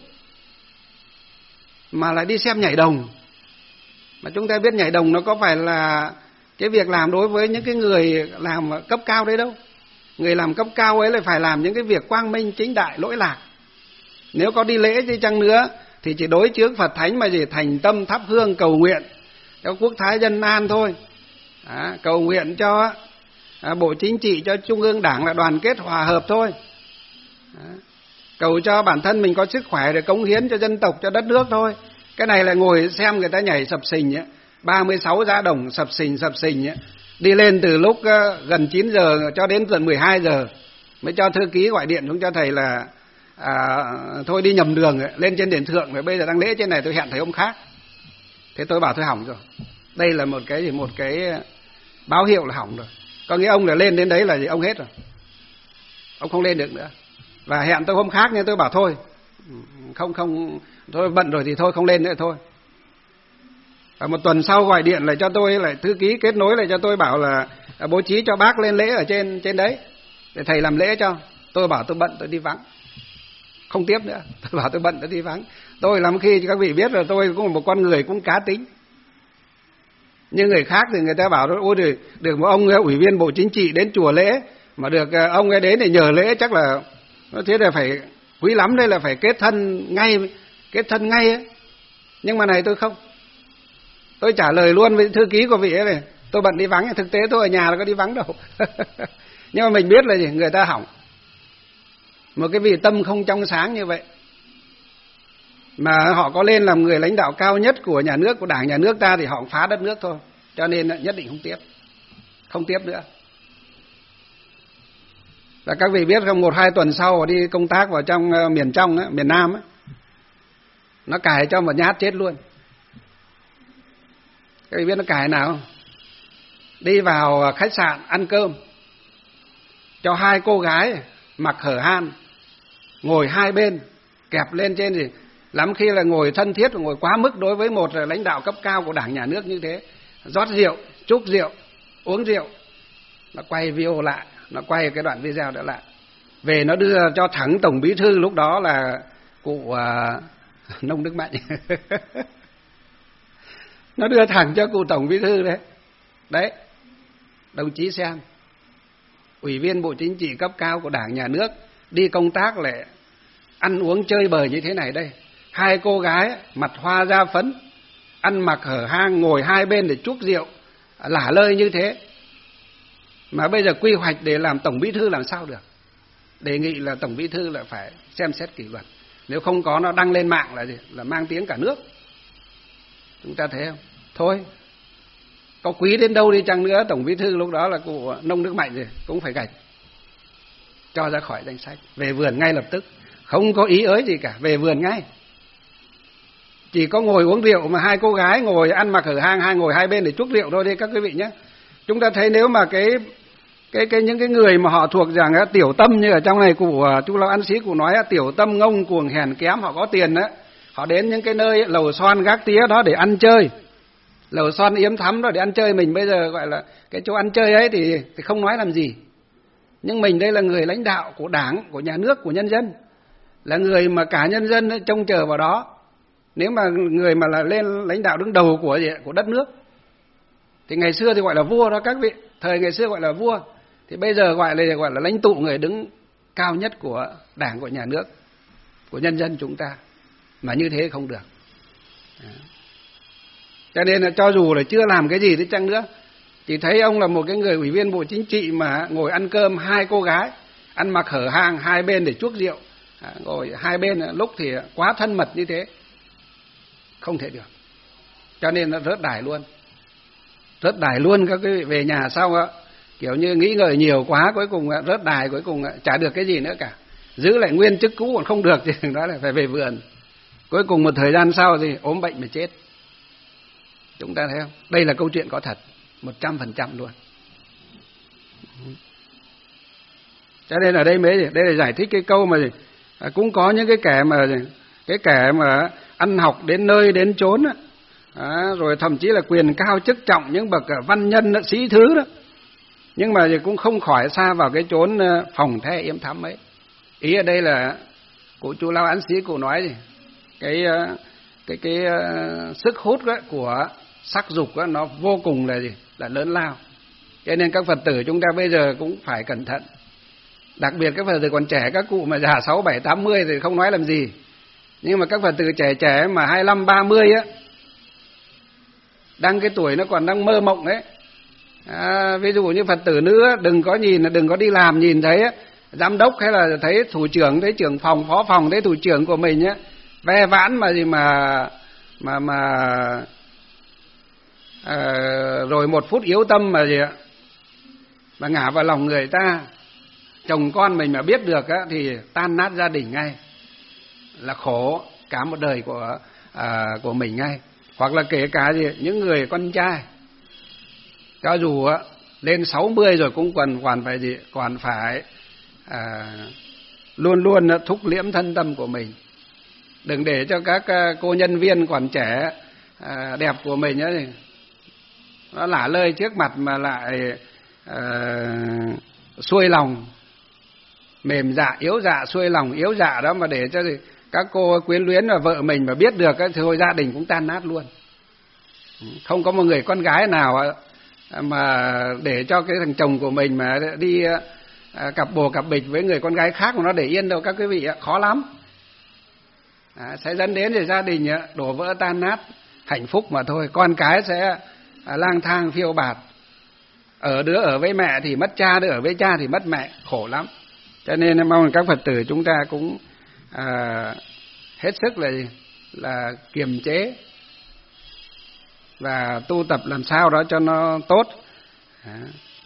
mà lại đi xem nhảy đồng. Mà chúng ta biết nhảy đồng nó có phải là cái việc làm đối với những cái người làm cấp cao đấy đâu. Người làm cấp cao ấy là phải làm những cái việc quang minh chính đại, lỗi lạc. Nếu có đi lễ đi chăng nữa thì chỉ đối chướng Phật thánh mà chỉ thành tâm thắp hương cầu nguyện cho quốc thái dân an thôi. À, cầu nguyện cho à, Bộ Chính trị, cho Trung ương Đảng là đoàn kết hòa hợp thôi. À, cầu cho bản thân mình có sức khỏe để cống hiến cho dân tộc, cho đất nước thôi. Cái này là ngồi xem người ta nhảy sập sình ấy, ba mươi sáu giá đồng sập sình sập sình ấy. Đi lên từ lúc uh, gần chín giờ cho đến gần mười hai giờ mới cho thư ký gọi điện xuống cho thầy là à, thôi đi nhầm đường ấy, lên trên đền thượng rồi, bây giờ đang lễ trên này tôi hẹn thầy ông khác. Thế tôi bảo thôi hỏng rồi. Đây là một cái một cái báo hiệu là hỏng rồi. Có nghĩa ông là lên đến đấy là gì, ông hết rồi, ông không lên được nữa. Và hẹn tôi hôm khác nên tôi bảo thôi không không thôi bận rồi thì thôi không lên nữa thôi. Và một tuần sau gọi điện lại cho tôi, lại thư ký kết nối lại cho tôi bảo là bố trí cho bác lên lễ ở trên trên đấy để thầy làm lễ cho. Tôi bảo tôi bận, tôi đi vắng, không tiếp nữa. Tôi bảo tôi bận, tôi đi vắng. Tôi lắm khi các vị biết rồi, tôi cũng là một con người cũng cá tính. Nhưng người khác thì người ta bảo ôi được, được một ông ủy viên Bộ Chính trị đến chùa lễ, mà được ông ấy đến để nhờ lễ chắc là thế là phải quý lắm, đây là phải kết thân ngay, kết thân ngay ấy. Nhưng mà này tôi không. Tôi trả lời luôn với thư ký của vị ấy này, tôi bận đi vắng, thực tế tôi ở nhà là có đi vắng đâu. Nhưng mà mình biết là gì, người ta hỏng. Một cái vị tâm không trong sáng như vậy mà họ có lên làm người lãnh đạo cao nhất của nhà nước, của đảng nhà nước ta, thì họ cũng phá đất nước thôi. Cho nên nhất định không tiếp, không tiếp nữa. Và các vị biết không, một hai tuần sau đi công tác vào trong uh, miền trong á, miền Nam á, nó cài cho một nhát chết luôn. Các vị biết nó cài nào không? Đi vào khách sạn ăn cơm, cho hai cô gái mặc hở han ngồi hai bên, kẹp lên trên gì lắm khi là ngồi thân thiết, ngồi quá mức đối với một lãnh đạo cấp cao của đảng nhà nước như thế. Rót rượu, chúc rượu, uống rượu. Nó quay video lại, nó quay cái đoạn video đó lại, về nó đưa cho thẳng tổng bí thư lúc đó là cụ uh, Nông Đức Mạnh. Nó đưa thẳng cho cụ tổng bí thư đấy. Đấy, đồng chí xem, ủy viên Bộ Chính trị cấp cao của đảng nhà nước đi công tác lại ăn uống chơi bời như thế này đây. Hai cô gái mặt hoa da phấn, ăn mặc hở hang, ngồi hai bên để chúc rượu, lả lơi như thế. Mà bây giờ quy hoạch để làm tổng bí thư làm sao được? Đề nghị là tổng bí thư là phải xem xét kỷ luật. Nếu không có nó đăng lên mạng là gì? Là mang tiếng cả nước. Chúng ta thấy không? Thôi, có quý đến đâu đi chăng nữa, tổng bí thư lúc đó là cụ Nông Đức Mạnh rồi, cũng phải gạch, cho ra khỏi danh sách, về vườn ngay lập tức. Không có ý ới gì cả, về vườn ngay. Chỉ có ngồi uống rượu mà hai cô gái ngồi ăn mặc hở hang, hai ngồi hai bên để chúc rượu thôi đi các quý vị nhé. Chúng ta thấy nếu mà cái cái cái những cái người mà họ thuộc rằng á, tiểu tâm, như ở trong này cụ chú Lão An Sĩ cụ nói á, tiểu tâm ngông cuồng hèn kém, họ có tiền á, họ đến những cái nơi lầu xoan gác tía đó để ăn chơi, lầu xoan yếm thắm đó để ăn chơi. Mình bây giờ gọi là cái chỗ ăn chơi ấy thì thì không nói làm gì. Nhưng mình đây là người lãnh đạo của đảng, của nhà nước, của nhân dân, là người mà cả nhân dân trông chờ vào đó. Nếu mà người mà là lên lãnh đạo đứng đầu của gì, của đất nước, thì ngày xưa thì gọi là vua đó các vị, thời ngày xưa gọi là vua, thì bây giờ gọi là gọi là lãnh tụ, người đứng cao nhất của đảng, của nhà nước, của nhân dân chúng ta. Mà như thế không được. Đó. Cho nên là cho dù là chưa làm cái gì đi chăng nữa, chỉ thấy ông là một cái người ủy viên Bộ Chính trị mà ngồi ăn cơm, hai cô gái ăn mặc hở hang hai bên để chuốc rượu, ngồi hai bên lúc thì quá thân mật như thế, không thể được. Cho nên nó rớt đài luôn, rớt đài luôn. Các quý vị về nhà sau á, kiểu như nghĩ ngợi nhiều quá, cuối cùng rớt đài, cuối cùng chả được cái gì nữa cả. Giữ lại nguyên chức cũ còn không được thì nói là phải về vườn. Cuối cùng một thời gian sau thì ốm bệnh mà chết. Chúng ta thấy không? Đây là câu chuyện có thật, một trăm phần trăm luôn. Cho nên ở đây mới đây là giải thích cái câu mà cũng có những cái kẻ mà cái kẻ mà ăn học đến nơi đến chốn á, à, rồi thậm chí là quyền cao chức trọng, những bậc văn nhân đó, sĩ thứ đó, nhưng mà cũng không khỏi xa vào cái chốn phòng the yếm thắm ấy. Ý ở đây là cụ chú Lão Án Sĩ cụ nói gì, cái cái cái sức hút đó của sắc dục đó, nó vô cùng là gì, là lớn lao. Cho nên các Phật tử chúng ta bây giờ cũng phải cẩn thận. Đặc biệt các Phật tử còn trẻ, các cụ mà già sáu bảy tám mươi thì không nói làm gì. Nhưng mà các Phật tử trẻ trẻ mà hai mươi lăm ba mươi á, đang cái tuổi nó còn đang mơ mộng ấy. À, ví dụ như Phật tử nữ đừng có nhìn, đừng có đi làm nhìn thấy á, giám đốc hay là thấy thủ trưởng, thấy trưởng phòng, phó phòng, thấy thủ trưởng của mình á, ve vãn mà gì mà mà mà à, rồi một phút yếu tâm mà gì ạ, mà ngả vào lòng người ta, chồng con mình mà biết được á thì tan nát gia đình ngay, là khổ cả một đời của à, của mình ngay. Hoặc là kể cả gì những người con trai, cho dù á lên sáu mươi rồi cũng còn còn phải gì, còn phải à, luôn luôn thúc liễm thân tâm của mình, đừng để cho các cô nhân viên còn trẻ à, đẹp của mình ấy, nó lả lơi trước mặt mà lại à, xuôi lòng, mềm dạ yếu dạ, xuôi lòng yếu dạ đó, mà để cho gì, các cô quyến luyến và vợ mình mà biết được thì thôi gia đình cũng tan nát luôn. Không có một người con gái nào mà để cho cái thằng chồng của mình mà đi cặp bồ cặp bịch với người con gái khác mà nó để yên đâu các quý vị ạ, khó lắm. À, sẽ dẫn đến thì gia đình đổ vỡ tan nát, hạnh phúc mà thôi, con cái sẽ à, lang thang phiêu bạt. Ở đứa ở với mẹ thì mất cha, đứa ở với cha thì mất mẹ, khổ lắm. Cho nên mong các Phật tử chúng ta cũng à, hết sức là là kiềm chế và tu tập làm sao đó cho nó tốt. À.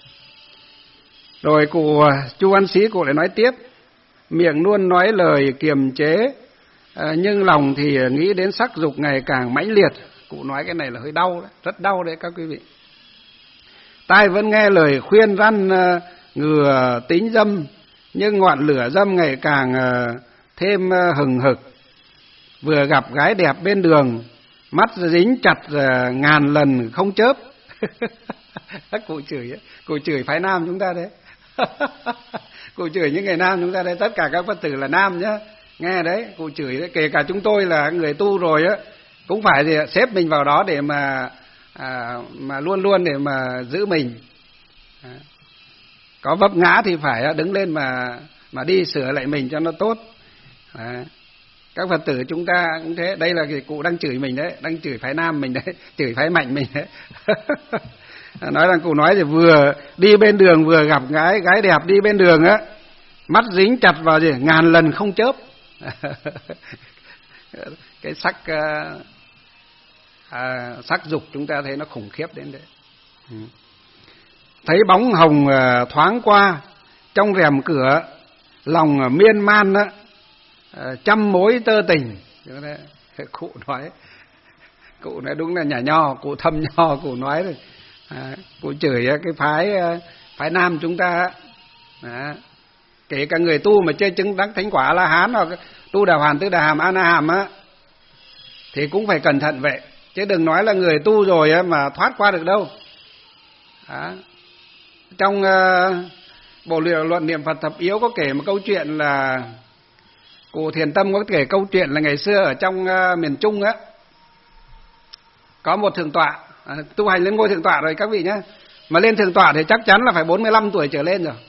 Rồi cụ Chu Văn Sĩ cụ lại nói tiếp, miệng luôn nói lời kiềm chế, à, nhưng lòng thì nghĩ đến sắc dục ngày càng mãnh liệt. Cụ nói cái này là hơi đau đấy, rất đau đấy các quý vị. Tai vẫn nghe lời khuyên răn uh, ngừa tính dâm, nhưng ngọn lửa dâm ngày càng uh, thêm uh, hừng hực. Vừa gặp gái đẹp bên đường, mắt dính chặt uh, ngàn lần không chớp. Cụ chửi, cụ chửi phái nam chúng ta đấy. Cụ chửi những người nam chúng ta đấy, tất cả các Phật tử là nam nhá, nghe đấy, cụ chửi đấy. Kể cả chúng tôi là người tu rồi á, cũng phải thì xếp mình vào đó để mà à, mà luôn luôn để mà giữ mình. À, có vấp ngã thì phải đứng lên mà mà đi sửa lại mình cho nó tốt. À, các Phật tử chúng ta cũng thế, đây là cái cụ đang chửi mình đấy, đang chửi phái nam mình đấy, chửi phái mạnh mình đấy. Nói rằng cụ nói thì vừa đi bên đường vừa gặp gái gái đẹp đi bên đường á, mắt dính chặt vào gì ngàn lần không chớp. Cái sắc à, sắc dục chúng ta thấy nó khủng khiếp đến đấy. Ừ. Thấy bóng hồng à, thoáng qua trong rèm cửa, lòng à, miên man á, à, trăm mối tơ tình. Cụ nói, cụ nói đúng là nhà nho, cụ thâm nho, cụ nói rồi. À, cụ chửi cái phái phái nam chúng ta. À, kể cả người tu mà chưa chứng đắc thánh quả A La Hán hoặc tu Đà Hoàn Tứ Đà Hàm A Na Hàm á, thì cũng phải cẩn thận vậy, chứ đừng nói là người tu rồi á mà thoát qua được đâu. À, trong uh, bộ luận niệm Phật thập yếu có kể một câu chuyện là cụ Thiền Tâm có kể câu chuyện là ngày xưa ở trong uh, miền Trung á, có một thượng tọa à, tu hành lên ngôi thượng tọa rồi các vị nhé, mà lên thượng tọa thì chắc chắn là phải bốn mươi lăm tuổi trở lên rồi.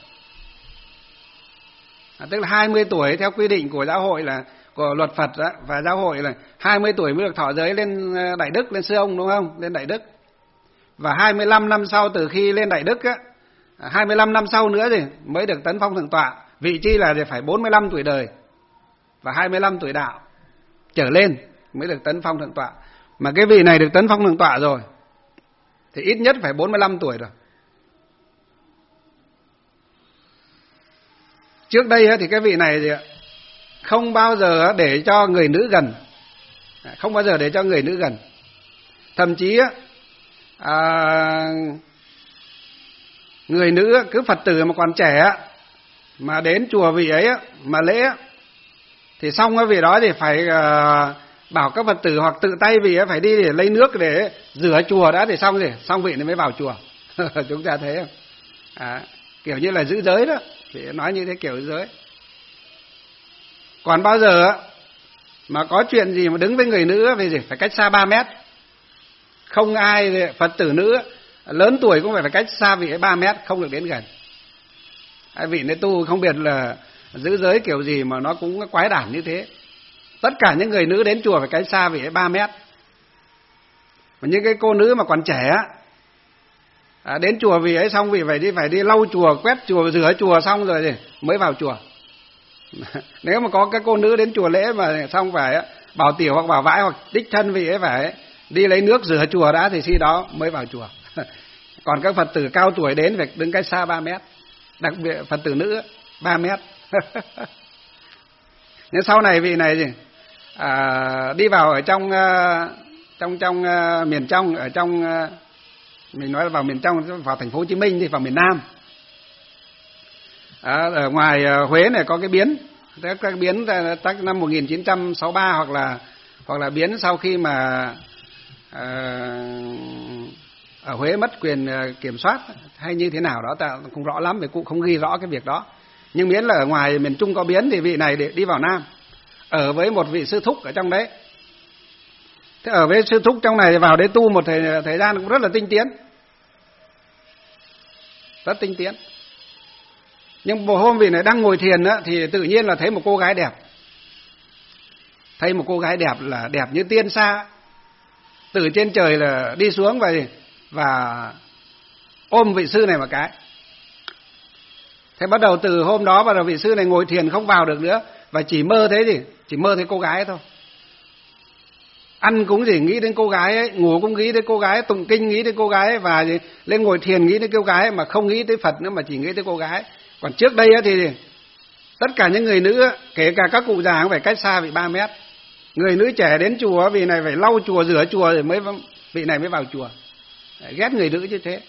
À, tức là hai mươi tuổi theo quy định của giáo hội là của luật Phật đó, và giáo hội là hai mươi tuổi mới được thọ giới lên đại đức, lên sư ông đúng không? Lên đại đức. Và hai mươi lăm năm sau từ khi lên đại đức á, hai mươi lăm năm sau nữa thì mới được tấn phong thượng tọa. Vị chi là phải bốn mươi lăm tuổi đời và hai mươi lăm tuổi đạo trở lên mới được tấn phong thượng tọa. Mà cái vị này được tấn phong thượng tọa rồi thì ít nhất phải bốn mươi lăm tuổi rồi. Trước đây thì cái vị này thì không bao giờ để cho người nữ gần, không bao giờ để cho người nữ gần. Thậm chí à, người nữ cứ Phật tử mà còn trẻ mà đến chùa vị ấy mà lễ thì xong cái vị đó thì phải à, bảo các Phật tử hoặc tự tay vị ấy phải đi để lấy nước để rửa chùa đã, thì xong rồi xong vị này mới vào chùa. Chúng ta thấy không? À, kiểu như là giữ giới đó, thì nói như thế kiểu giữ giới. Còn bao giờ mà có chuyện gì mà đứng với người nữ thì gì phải cách xa ba mét. Không ai Phật tử nữ lớn tuổi cũng phải phải cách xa vị ấy ba mét, không được đến gần. Ai vị này tu không biết là giữ giới kiểu gì mà nó cũng quái đản như thế. Tất cả những người nữ đến chùa phải cách xa vị ấy ba mét. Mà những cái cô nữ mà còn trẻ à, đến chùa vị ấy xong vị phải đi phải đi lau chùa, quét chùa, rửa chùa xong rồi thì mới vào chùa. Nếu mà có các cô nữ đến chùa lễ mà xong phải bảo tiểu hoặc bảo vãi hoặc đích thân vị ấy phải đi lấy nước rửa chùa đã thì khi đó mới vào chùa. Còn các Phật tử cao tuổi đến phải đứng cách xa ba mét, đặc biệt Phật tử nữ ba mét. Nhưng sau này vị này gì à, đi vào ở trong trong trong uh, miền trong, ở trong uh, mình nói là vào miền trong, vào thành phố Hồ Chí Minh thì vào miền Nam. À, ở ngoài uh, Huế này có cái biến, các, các biến tác năm một nghìn chín trăm sáu mươi ba hoặc là hoặc là biến sau khi mà uh, ở Huế mất quyền uh, kiểm soát hay như thế nào đó ta không rõ lắm, vì cụ không ghi rõ cái việc đó. Nhưng miễn là ở ngoài miền Trung có biến thì vị này để đi vào Nam, ở với một vị sư thúc ở trong đấy. Thế ở với sư thúc trong này vào đấy tu một thời, thời gian cũng rất là tinh tiến, rất tinh tiến. Nhưng một hôm vị này đang ngồi thiền á, thì tự nhiên là thấy một cô gái đẹp, thấy một cô gái đẹp là đẹp như tiên sa. từ trên trời là đi xuống và và ôm vị sư này một cái. Thế bắt đầu từ hôm đó bắt đầu vị sư này ngồi thiền không vào được nữa, và chỉ mơ thế gì, chỉ mơ thấy cô gái ấy thôi. Ăn cũng chỉ nghĩ đến cô gái ấy, ngủ cũng nghĩ đến cô gái, tụng kinh nghĩ đến cô gái ấy, và lên ngồi thiền nghĩ đến cô gái ấy, mà không nghĩ tới Phật nữa mà chỉ nghĩ tới cô gái. Còn trước đây thì tất cả những người nữ, kể cả các cụ già cũng phải cách xa vị ba mét. Người nữ trẻ đến chùa vì này phải lau chùa, rửa chùa rồi mới vị này mới vào chùa. Ghét người nữ như thế.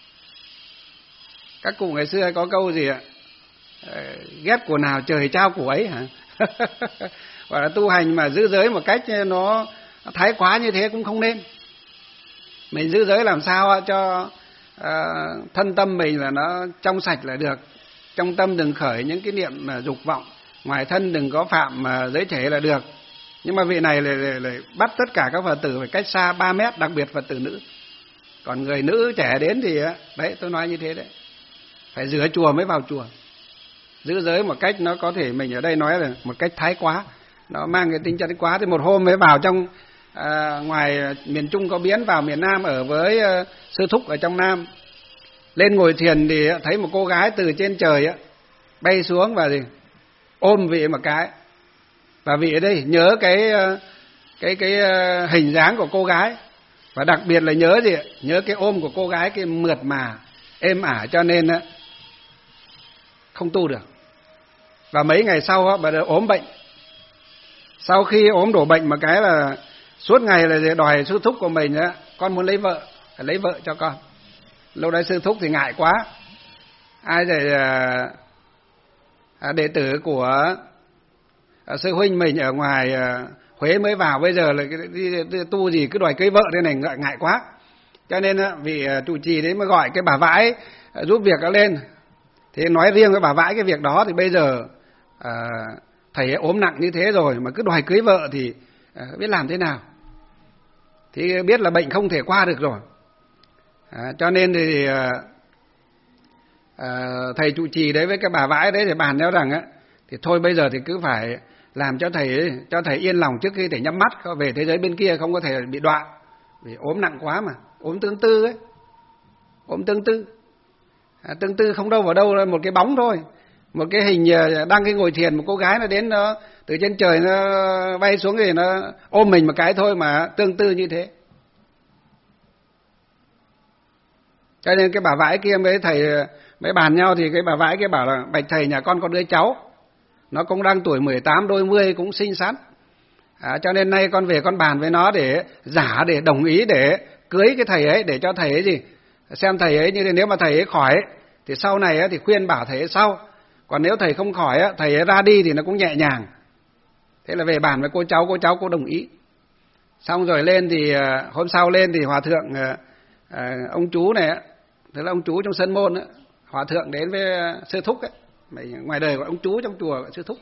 Các cụ ngày xưa có câu gì ạ? Ghét của nào trời trao của ấy hả? Hoặc là tu hành mà giữ giới một cách nó thái quá như thế cũng không nên. Mình giữ giới làm sao cho uh, thân tâm mình là nó trong sạch là được. Trong tâm đừng khởi những cái niệm mà dục vọng, ngoài thân đừng có phạm mà giới thể là được. Nhưng mà vị này lại, lại, lại bắt tất cả các Phật tử phải cách xa ba mét, đặc biệt Phật tử nữ. Còn người nữ trẻ đến thì đấy, tôi nói như thế đấy, phải rửa chùa mới vào chùa. Giữ giới một cách nó có thể, mình ở đây nói là một cách thái quá, nó mang cái tính chất quá. Thì một hôm mới vào trong à, ngoài miền Trung có biến vào miền Nam ở với à, sư thúc ở trong Nam. Lên ngồi thiền thì thấy một cô gái từ trên trời á bay xuống và gì ôm vị một cái. Và vị ở đây nhớ cái cái cái hình dáng của cô gái, và đặc biệt là nhớ gì, nhớ cái ôm của cô gái, cái mượt mà êm ả, cho nên á không tu được. Và mấy ngày sau á bà ốm bệnh. Sau khi ốm đổ bệnh một cái là suốt ngày là đòi sư thúc của mình á, con muốn lấy vợ, phải lấy vợ cho con. Lúc đấy sư thúc thì ngại quá, ai để à, đệ tử của à, sư huynh mình ở ngoài à, Huế mới vào, bây giờ là đi, đi, đi tu gì cứ đòi cưới vợ thế này, ngại, ngại quá. Cho nên á, vị à, trụ trì đấy mới gọi cái bà vãi à, giúp việc nó lên. Thế nói riêng với bà vãi cái việc đó thì bây giờ à, thầy ấy ốm nặng như thế rồi mà cứ đòi cưới vợ thì à, biết làm thế nào. Thì biết là bệnh không thể qua được rồi. À, cho nên thì à, à, thầy trụ trì đấy với cái bà vãi đấy thì bàn nhau rằng á, thì thôi bây giờ thì cứ phải làm cho thầy ấy, cho thầy yên lòng trước khi thầy nhắm mắt về thế giới bên kia không có thể bị đoạn, vì ốm nặng quá mà, ốm tương tư ấy, ốm tương tư, à, tương tư không đâu vào đâu là một cái bóng thôi, một cái hình đang cái ngồi thiền, một cô gái nó đến nó từ trên trời nó bay xuống thì nó ôm mình một cái thôi mà tương tư như thế. Cho nên cái bà vãi kia với thầy mới bàn nhau thì cái bà vãi kia bảo là bạch thầy, nhà con có đứa cháu, nó cũng đang tuổi mười tám đôi mươi, cũng xinh xắn. À, cho nên nay con về con bàn với nó để giả, để đồng ý để cưới cái thầy ấy, để cho thầy ấy gì xem thầy ấy như thế. Nếu mà thầy ấy khỏi ấy, thì sau này ấy, thì khuyên bảo thầy ấy sau. Còn nếu thầy không khỏi ấy, thầy ấy ra đi thì nó cũng nhẹ nhàng. Thế là về bàn với cô cháu, cô cháu cô đồng ý. Xong rồi lên thì hôm sau lên thì hòa thượng à, ông chú này, thế là ông chú trong sân môn ấy, hòa thượng đến với sư thúc ấy, ngoài đời gọi ông chú, trong chùa gọi sư thúc.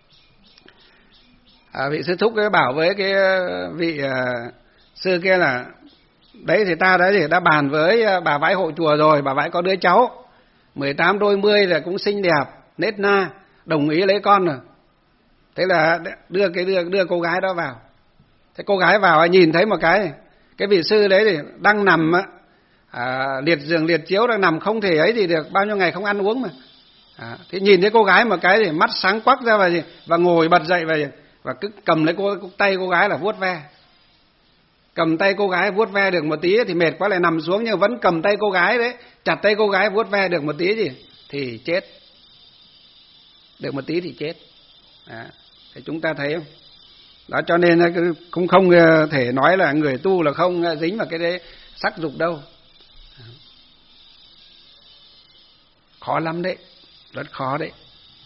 À, vị sư thúc ấy bảo với cái vị à, sư kia là đấy thì ta đã thì đã bàn với bà vãi hộ chùa rồi, bà vãi có đứa cháu mười tám đôi mươi là cũng xinh đẹp nết na, đồng ý lấy con rồi. Thế là đưa cái đưa đưa cô gái đó vào. Thế cô gái vào nhìn thấy một cái cái vị sư đấy thì đang nằm à, liệt giường liệt chiếu, đang nằm không thể ấy gì được, bao nhiêu ngày không ăn uống mà. À, thế nhìn thấy cô gái một cái thì mắt sáng quắc ra và và ngồi bật dậy và và cứ cầm lấy cô tay cô gái là vuốt ve. Cầm tay cô gái vuốt ve được một tí thì mệt quá lại nằm xuống, nhưng vẫn cầm tay cô gái đấy, chặt tay cô gái vuốt ve được một tí gì thì chết. Được một tí thì chết. À, thì chúng ta thấy không? Đó, cho nên cũng không thể nói là người tu là không dính vào cái đấy sắc dục đâu. Khó lắm đấy, rất khó đấy.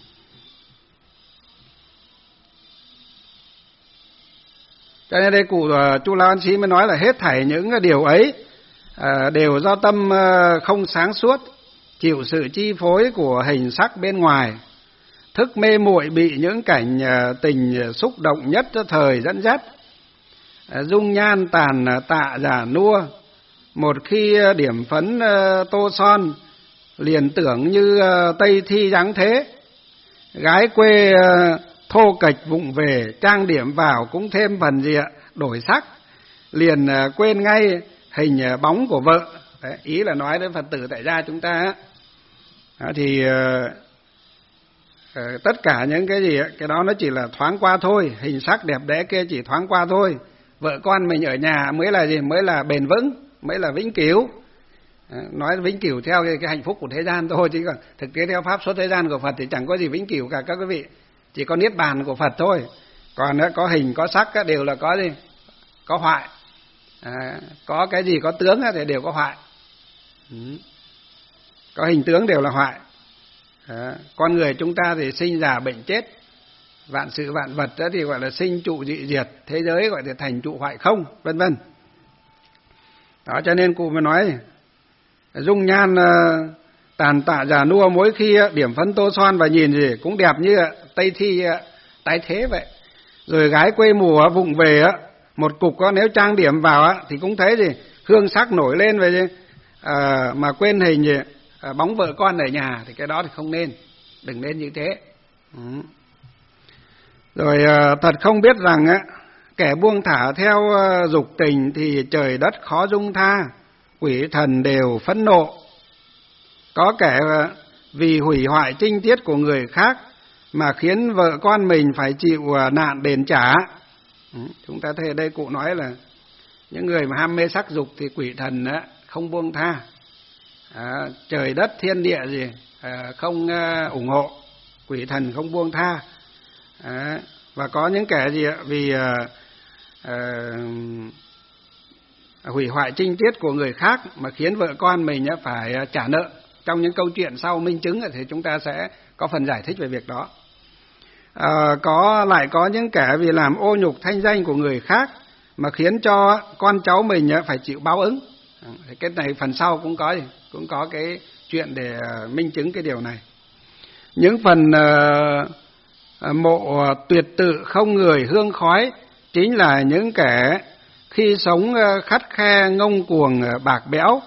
Cho nên đây cụ uh, Chu Lao An Sĩ mới nói là hết thảy những điều ấy uh, đều do tâm uh, không sáng suốt, chịu sự chi phối của hình sắc bên ngoài, thức mê muội bị những cảnh uh, tình xúc động nhất thời dẫn dắt, uh, dung nhan tàn uh, tạ giả nua, một khi uh, điểm phấn uh, tô son liền tưởng như uh, Tây Thi dáng thế, gái quê uh, thô kệch vụng về trang điểm vào cũng thêm phần gì ạ đổi sắc, liền quên ngay hình bóng của vợ. Đấy, ý là nói đến Phật tử tại gia chúng ta. Đó, thì uh, tất cả những cái gì cái đó nó chỉ là thoáng qua thôi, hình sắc đẹp đẽ kia chỉ thoáng qua thôi. Vợ con mình ở nhà mới là gì? Mới là bền vững, mới là vĩnh cửu. Nói vĩnh cửu theo cái, cái hạnh phúc của thế gian thôi, chứ còn thực tế theo pháp xuất thế gian của Phật thì chẳng có gì vĩnh cửu cả các quý vị, chỉ có niết bàn của Phật thôi. Còn có hình có sắc đều là có gì? Có hoại. À, có cái gì có tướng thì đều có hoại. Ừ. Có hình tướng đều là hoại. À, con người chúng ta thì sinh già bệnh chết, vạn sự vạn vật đó thì gọi là sinh trụ dị diệt, thế giới gọi là thành trụ hoại không, vân vân. Đó cho nên cụ mới nói dung nhan uh, tàn tạ già nua, mỗi khi uh, điểm phấn tô son và nhìn gì cũng đẹp như uh, Tây Thi uh, tái thế vậy. Rồi gái quê mùa uh, vụng về uh, một cục uh, nếu trang điểm vào uh, thì cũng thấy gì hương sắc nổi lên về gì uh, mà quên hình gì uh, bóng vợ con ở nhà thì cái đó thì không nên, đừng nên như thế. Ừ. Rồi uh, thật không biết rằng uh, kẻ buông thả theo uh, dục tình thì trời đất khó dung tha, quỷ thần đều phẫn nộ. Có kẻ vì hủy hoại trinh tiết của người khác mà khiến vợ con mình phải chịu nạn đền trả. Ừ, chúng ta thấy ở đây cụ nói là những người mà ham mê sắc dục thì quỷ thần á, không buông tha, à, trời đất thiên địa gì à, không uh, ủng hộ, quỷ thần không buông tha. À, và có những kẻ gì vì uh, uh, hủy hoại trinh tiết của người khác mà khiến vợ con mình phải trả nợ. Trong những câu chuyện sau minh chứng thì chúng ta sẽ có phần giải thích về việc đó. À, có lại có những kẻ vì làm ô nhục thanh danh của người khác mà khiến cho con cháu mình phải chịu báo ứng. Cái này phần sau cũng có cũng có cái chuyện để minh chứng cái điều này. Những phần uh, mộ tuyệt tự không người hương khói chính là những kẻ khi sống khắt khe ngông cuồng bạc bẽo.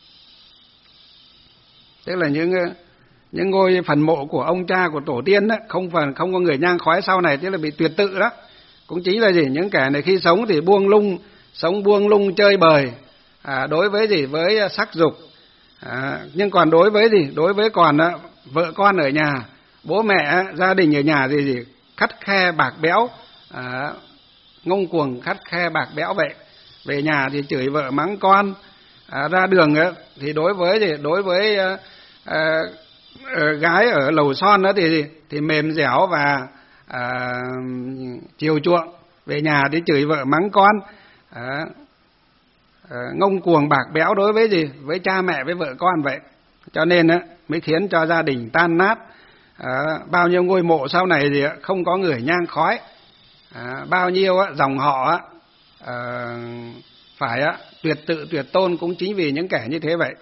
Tức là những những ngôi phần mộ của ông cha của tổ tiên đó, không phần không có người nhang khói sau này, tức là bị tuyệt tự đó. Cũng chính là gì? Những kẻ này khi sống thì buông lung, sống buông lung chơi bời, à, đối với gì? Với sắc dục. À, nhưng còn đối với gì? Đối với còn à, vợ con ở nhà, bố mẹ, gia đình ở nhà thì gì? Khắt khe bạc bẽo, à, ngông cuồng khắt khe bạc bẽo vậy. Về nhà thì chửi vợ mắng con, à, ra đường ấy, thì đối với thì đối với à, à, gái ở lầu son đó thì thì mềm dẻo và à, chiều chuộng. Về nhà thì chửi vợ mắng con, à, à, ngông cuồng bạc bẽo đối với gì? Với cha mẹ với vợ con vậy. Cho nên á mới khiến cho gia đình tan nát. À, bao nhiêu ngôi mộ sau này thì không có người nhang khói. À, bao nhiêu á, dòng họ á, à, phải á, tuyệt tự tuyệt tôn cũng chính vì những kẻ như thế vậy.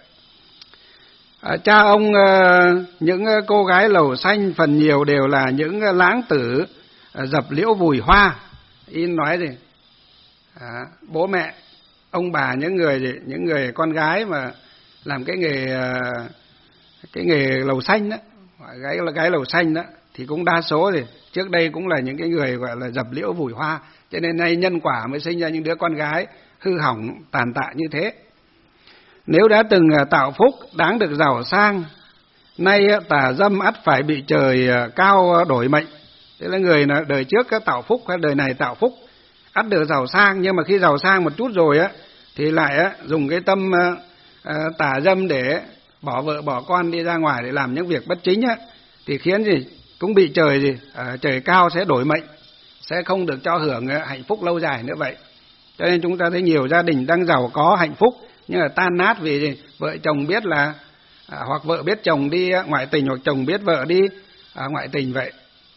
À, cha ông à, những cô gái lầu xanh phần nhiều đều là những lãng tử à, dập liễu vùi hoa. In nói gì? À, bố mẹ, ông bà những người gì, những người con gái mà làm cái nghề cái nghề lầu xanh đó, gái là gái lầu xanh đó, thì cũng đa số thì trước đây cũng là những cái người gọi là dập liễu vùi hoa, cho nên nay nhân quả mới sinh ra những đứa con gái hư hỏng tàn tạ như thế. Nếu đã từng tạo phúc đáng được giàu sang, nay tà dâm ắt phải bị trời cao đổi mệnh. Thế là người đời trước tạo phúc hay đời này tạo phúc ắt được giàu sang, nhưng mà khi giàu sang một chút rồi á thì lại dùng cái tâm tà dâm để bỏ vợ bỏ con đi ra ngoài để làm những việc bất chính á, thì khiến gì cũng bị trời gì à, trời cao sẽ đổi mệnh, sẽ không được cho hưởng hạnh phúc lâu dài nữa vậy. Cho nên chúng ta thấy nhiều gia đình đang giàu có hạnh phúc nhưng mà tan nát vì gì? Vợ chồng biết là à, hoặc vợ biết chồng đi ngoại tình, hoặc chồng biết vợ đi à, ngoại tình vậy.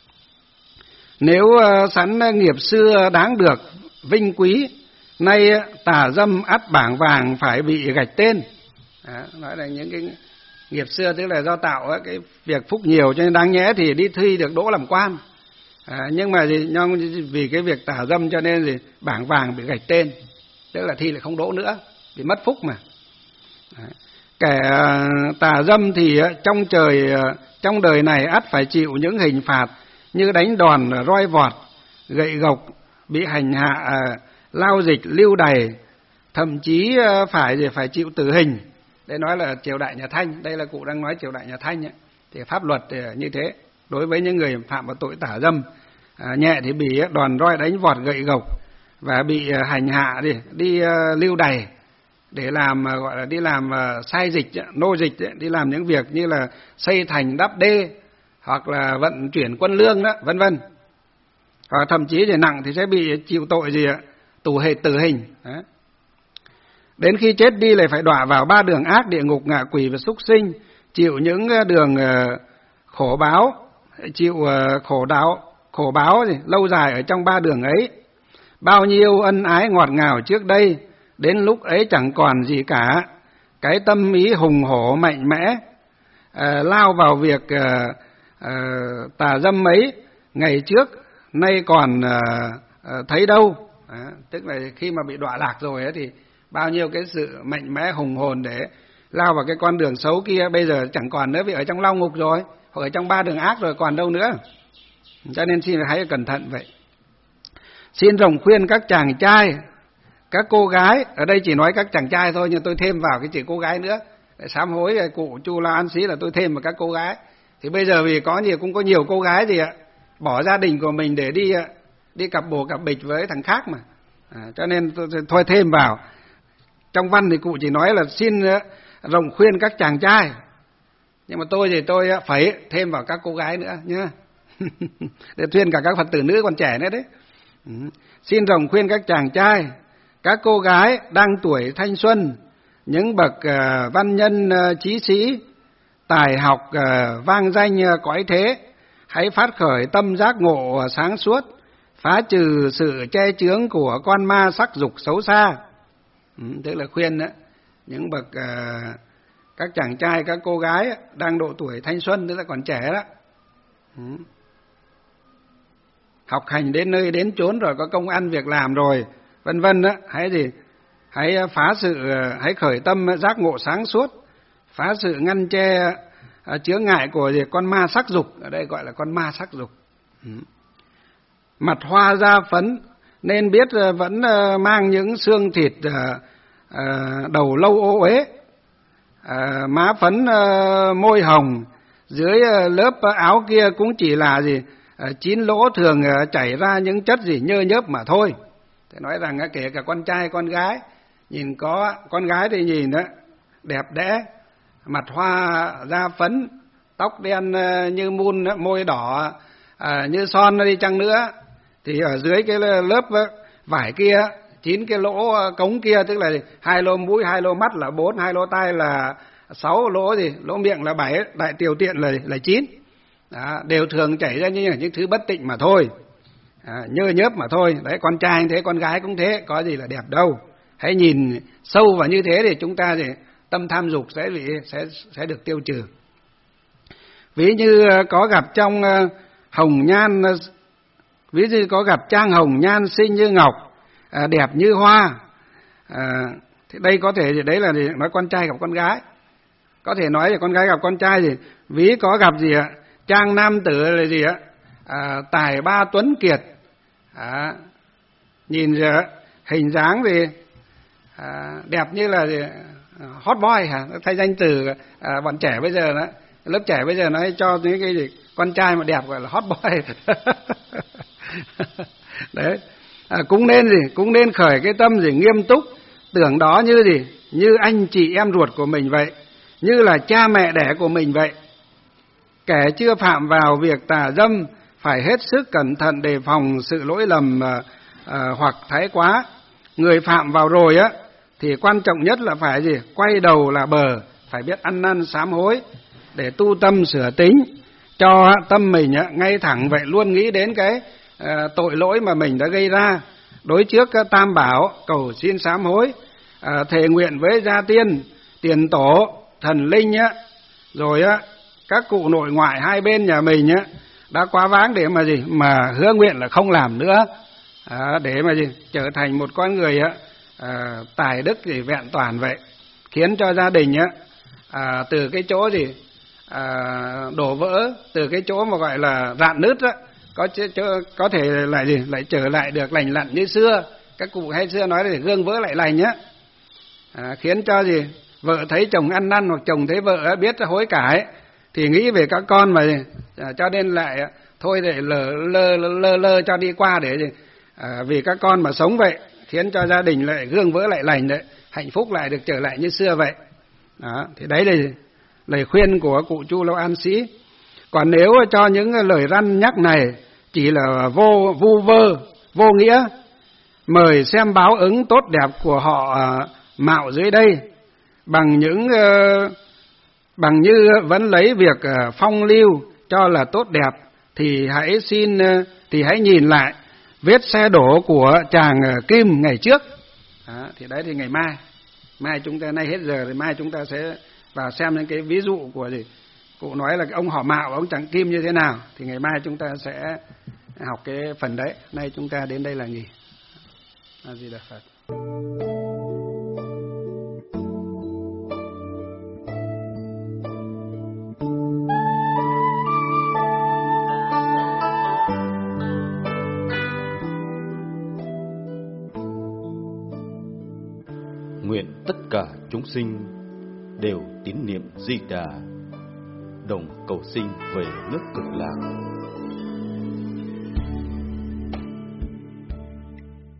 Nếu uh, sẵn nghiệp xưa đáng được vinh quý, nay tà dâm ắt bảng vàng phải bị gạch tên. À, nói là những cái nghiệp xưa tức là do tạo cái việc phúc nhiều cho nên đáng nhẽ thì đi thi được đỗ làm quan. À, nhưng mà gì, nhưng vì cái việc tà dâm cho nên gì bảng vàng bị gạch tên, tức là thi lại không đỗ nữa, bị mất phúc mà. À, kẻ tà dâm thì trong trời trong đời này ắt phải chịu những hình phạt như đánh đòn, roi vọt, gậy gộc, bị hành hạ, lao dịch lưu đày, thậm chí phải gì phải chịu tử hình. Đây nói là triều đại nhà Thanh, đây là cụ đang nói triều đại nhà Thanh ấy. Thì pháp luật thì như thế đối với những người phạm vào tội tả dâm, à, nhẹ thì bị đòn roi đánh vọt gậy gộc và bị hành hạ đi đi uh, lưu đày để làm uh, gọi là đi làm uh, sai dịch, nô dịch, đi làm những việc như là xây thành đắp đê hoặc là vận chuyển quân lương đó, vân vân. Hoặc thậm chí thì nặng thì sẽ bị chịu tội gì ạ? Tù hệ tử hình. Đó. Đến khi chết đi lại phải đọa vào ba đường ác, địa ngục, ngạ quỷ và súc sinh, chịu những đường uh, khổ báo, chịu uh, khổ đau, khổ báo gì lâu dài ở trong ba đường ấy. Bao nhiêu ân ái ngọt ngào trước đây, đến lúc ấy chẳng còn gì cả. Cái tâm ý hùng hổ mạnh mẽ, uh, lao vào việc uh, uh, tà dâm ấy, ngày trước nay còn uh, uh, thấy đâu. Đó, tức là khi mà bị đọa lạc rồi ấy, thì bao nhiêu cái sự mạnh mẽ hùng hồn để lao vào cái con đường xấu kia bây giờ chẳng còn nữa, vì ở trong lao ngục rồi, hoặc ở trong ba đường ác rồi, còn đâu nữa. Cho nên xin hãy cẩn thận vậy. Xin rộng khuyên các chàng trai, các cô gái, ở đây chỉ nói các chàng trai thôi nhưng tôi thêm vào cái chữ cô gái nữa, để sám hối cụ Chu La An Sĩ là tôi thêm vào các cô gái. Thì bây giờ vì có nhiều cũng có nhiều cô gái gì ạ, bỏ gia đình của mình để đi đi cặp bồ cặp bịch với thằng khác mà, à, cho nên tôi thôi thêm vào. Trong văn thì cụ chỉ nói là xin rộng khuyên các chàng trai, nhưng mà tôi thì tôi phải thêm vào các cô gái nữa nhá. Để khuyên cả các Phật tử nữ còn trẻ nữa đấy. Xin rộng khuyên các chàng trai, các cô gái đang tuổi thanh xuân, những bậc uh, văn nhân uh, trí sĩ, tài học uh, vang danh uh, cõi thế, hãy phát khởi tâm giác ngộ uh, sáng suốt, phá trừ sự che chướng của con ma sắc dục xấu xa. Ừ, tức là khuyên đó, những bậc uh, các chàng trai, các cô gái đang độ tuổi thanh xuân, tức là còn trẻ đó. Ừ. Học hành đến nơi đến chốn rồi, có công ăn việc làm rồi, vân vân đó, hãy gì hãy phá sự hãy khởi tâm giác ngộ sáng suốt, phá sự ngăn che chướng ngại của gì con ma sắc dục, ở đây gọi là con ma sắc dục. Ừ. Mặt hoa da phấn nên biết vẫn mang những xương thịt đầu lâu ô uế, má phấn môi hồng, dưới lớp áo kia cũng chỉ là gì chín lỗ thường chảy ra những chất gì nhơ nhớp mà thôi. Thế nói rằng kể cả con trai con gái, nhìn có con gái thì nhìn đó đẹp đẽ, mặt hoa da phấn, tóc đen như mun, môi đỏ như son đi chăng nữa, thì ở dưới cái lớp vải kia, chín cái lỗ cống kia, tức là hai lỗ mũi, hai lỗ mắt là bốn, hai lỗ tai là sáu, lỗ gì lỗ miệng là bảy, đại tiểu tiện là là chín. Đó, đều thường chảy ra như những thứ bất tịnh mà thôi, à, nhơ nhớp mà thôi. Đấy, con trai như thế, con gái cũng thế, có gì là đẹp đâu. Hãy nhìn sâu vào như thế thì chúng ta thì tâm tham dục sẽ bị sẽ sẽ được tiêu trừ. Ví như có gặp trong hồng nhan, ví như có gặp trang hồng nhan xinh như ngọc, à, đẹp như hoa, à, thì đây có thể thì đấy là nói con trai gặp con gái. Có thể nói là con gái gặp con trai thì ví có gặp gì ạ, trang nam tử là gì ạ, à, tài ba tuấn kiệt, à, nhìn gì ạ? Hình dáng thì à, đẹp như là gì? Hot boy hả, thay danh từ à, bọn trẻ bây giờ đó, lớp trẻ bây giờ nó cho những cái gì con trai mà đẹp gọi là hot boy. Đấy, à, cũng nên gì cũng nên khởi cái tâm gì nghiêm túc, tưởng đó như gì như anh chị em ruột của mình vậy, như là cha mẹ đẻ của mình vậy. Kẻ chưa phạm vào việc tà dâm phải hết sức cẩn thận đề phòng sự lỗi lầm à, à, hoặc thái quá. Người phạm vào rồi á thì quan trọng nhất là phải gì quay đầu là bờ, phải biết ăn năn sám hối để tu tâm sửa tính, cho tâm mình á, ngay thẳng vậy, luôn nghĩ đến cái à, tội lỗi mà mình đã gây ra, đối trước các tam bảo cầu xin sám hối, à, thề nguyện với gia tiên, tiền tổ, thần linh á, rồi á các cụ nội ngoại hai bên nhà mình á đã quá vãng để mà gì mà hứa nguyện là không làm nữa, à, để mà gì trở thành một con người á à, tài đức thì vẹn toàn vậy, khiến cho gia đình á à, từ cái chỗ gì à, đổ vỡ, từ cái chỗ mà gọi là rạn nứt á, có có thể lại gì lại trở lại được lành lặn như xưa, các cụ hay xưa nói là gương vỡ lại lành nhá, à, khiến cho gì vợ thấy chồng ăn năn hoặc chồng thấy vợ biết hối cải thì nghĩ về các con mà, à, cho nên lại thôi để lơ lơ lơ lơ cho đi qua để gì, à, vì các con mà sống vậy, khiến cho gia đình lại gương vỡ lại lành đấy, hạnh phúc lại được trở lại như xưa vậy. Đó, thì đấy là lời khuyên của cụ Chu Lâu An Sĩ. Còn nếu cho những lời răn nhắc này chỉ là vô vu vơ, vô nghĩa, mời xem báo ứng tốt đẹp của họ uh, mạo dưới đây, bằng những uh, bằng như vẫn lấy việc uh, phong lưu cho là tốt đẹp, thì hãy xin uh, thì hãy nhìn lại vết xe đổ của chàng uh, Kim ngày trước. Đó, thì đấy thì ngày mai, mai chúng ta nay hết giờ thì mai chúng ta sẽ vào xem những cái ví dụ của gì cụ nói là cái ông họ Mạo và ông chàng Kim như thế nào, thì ngày mai chúng ta sẽ học cái phần đấy. Nay chúng ta đến đây là nghỉ. A Di Đà Phật. Nguyện tất cả chúng sinh đều tín niệm Di Đà, đồng cầu sinh về nước Cực Lạc.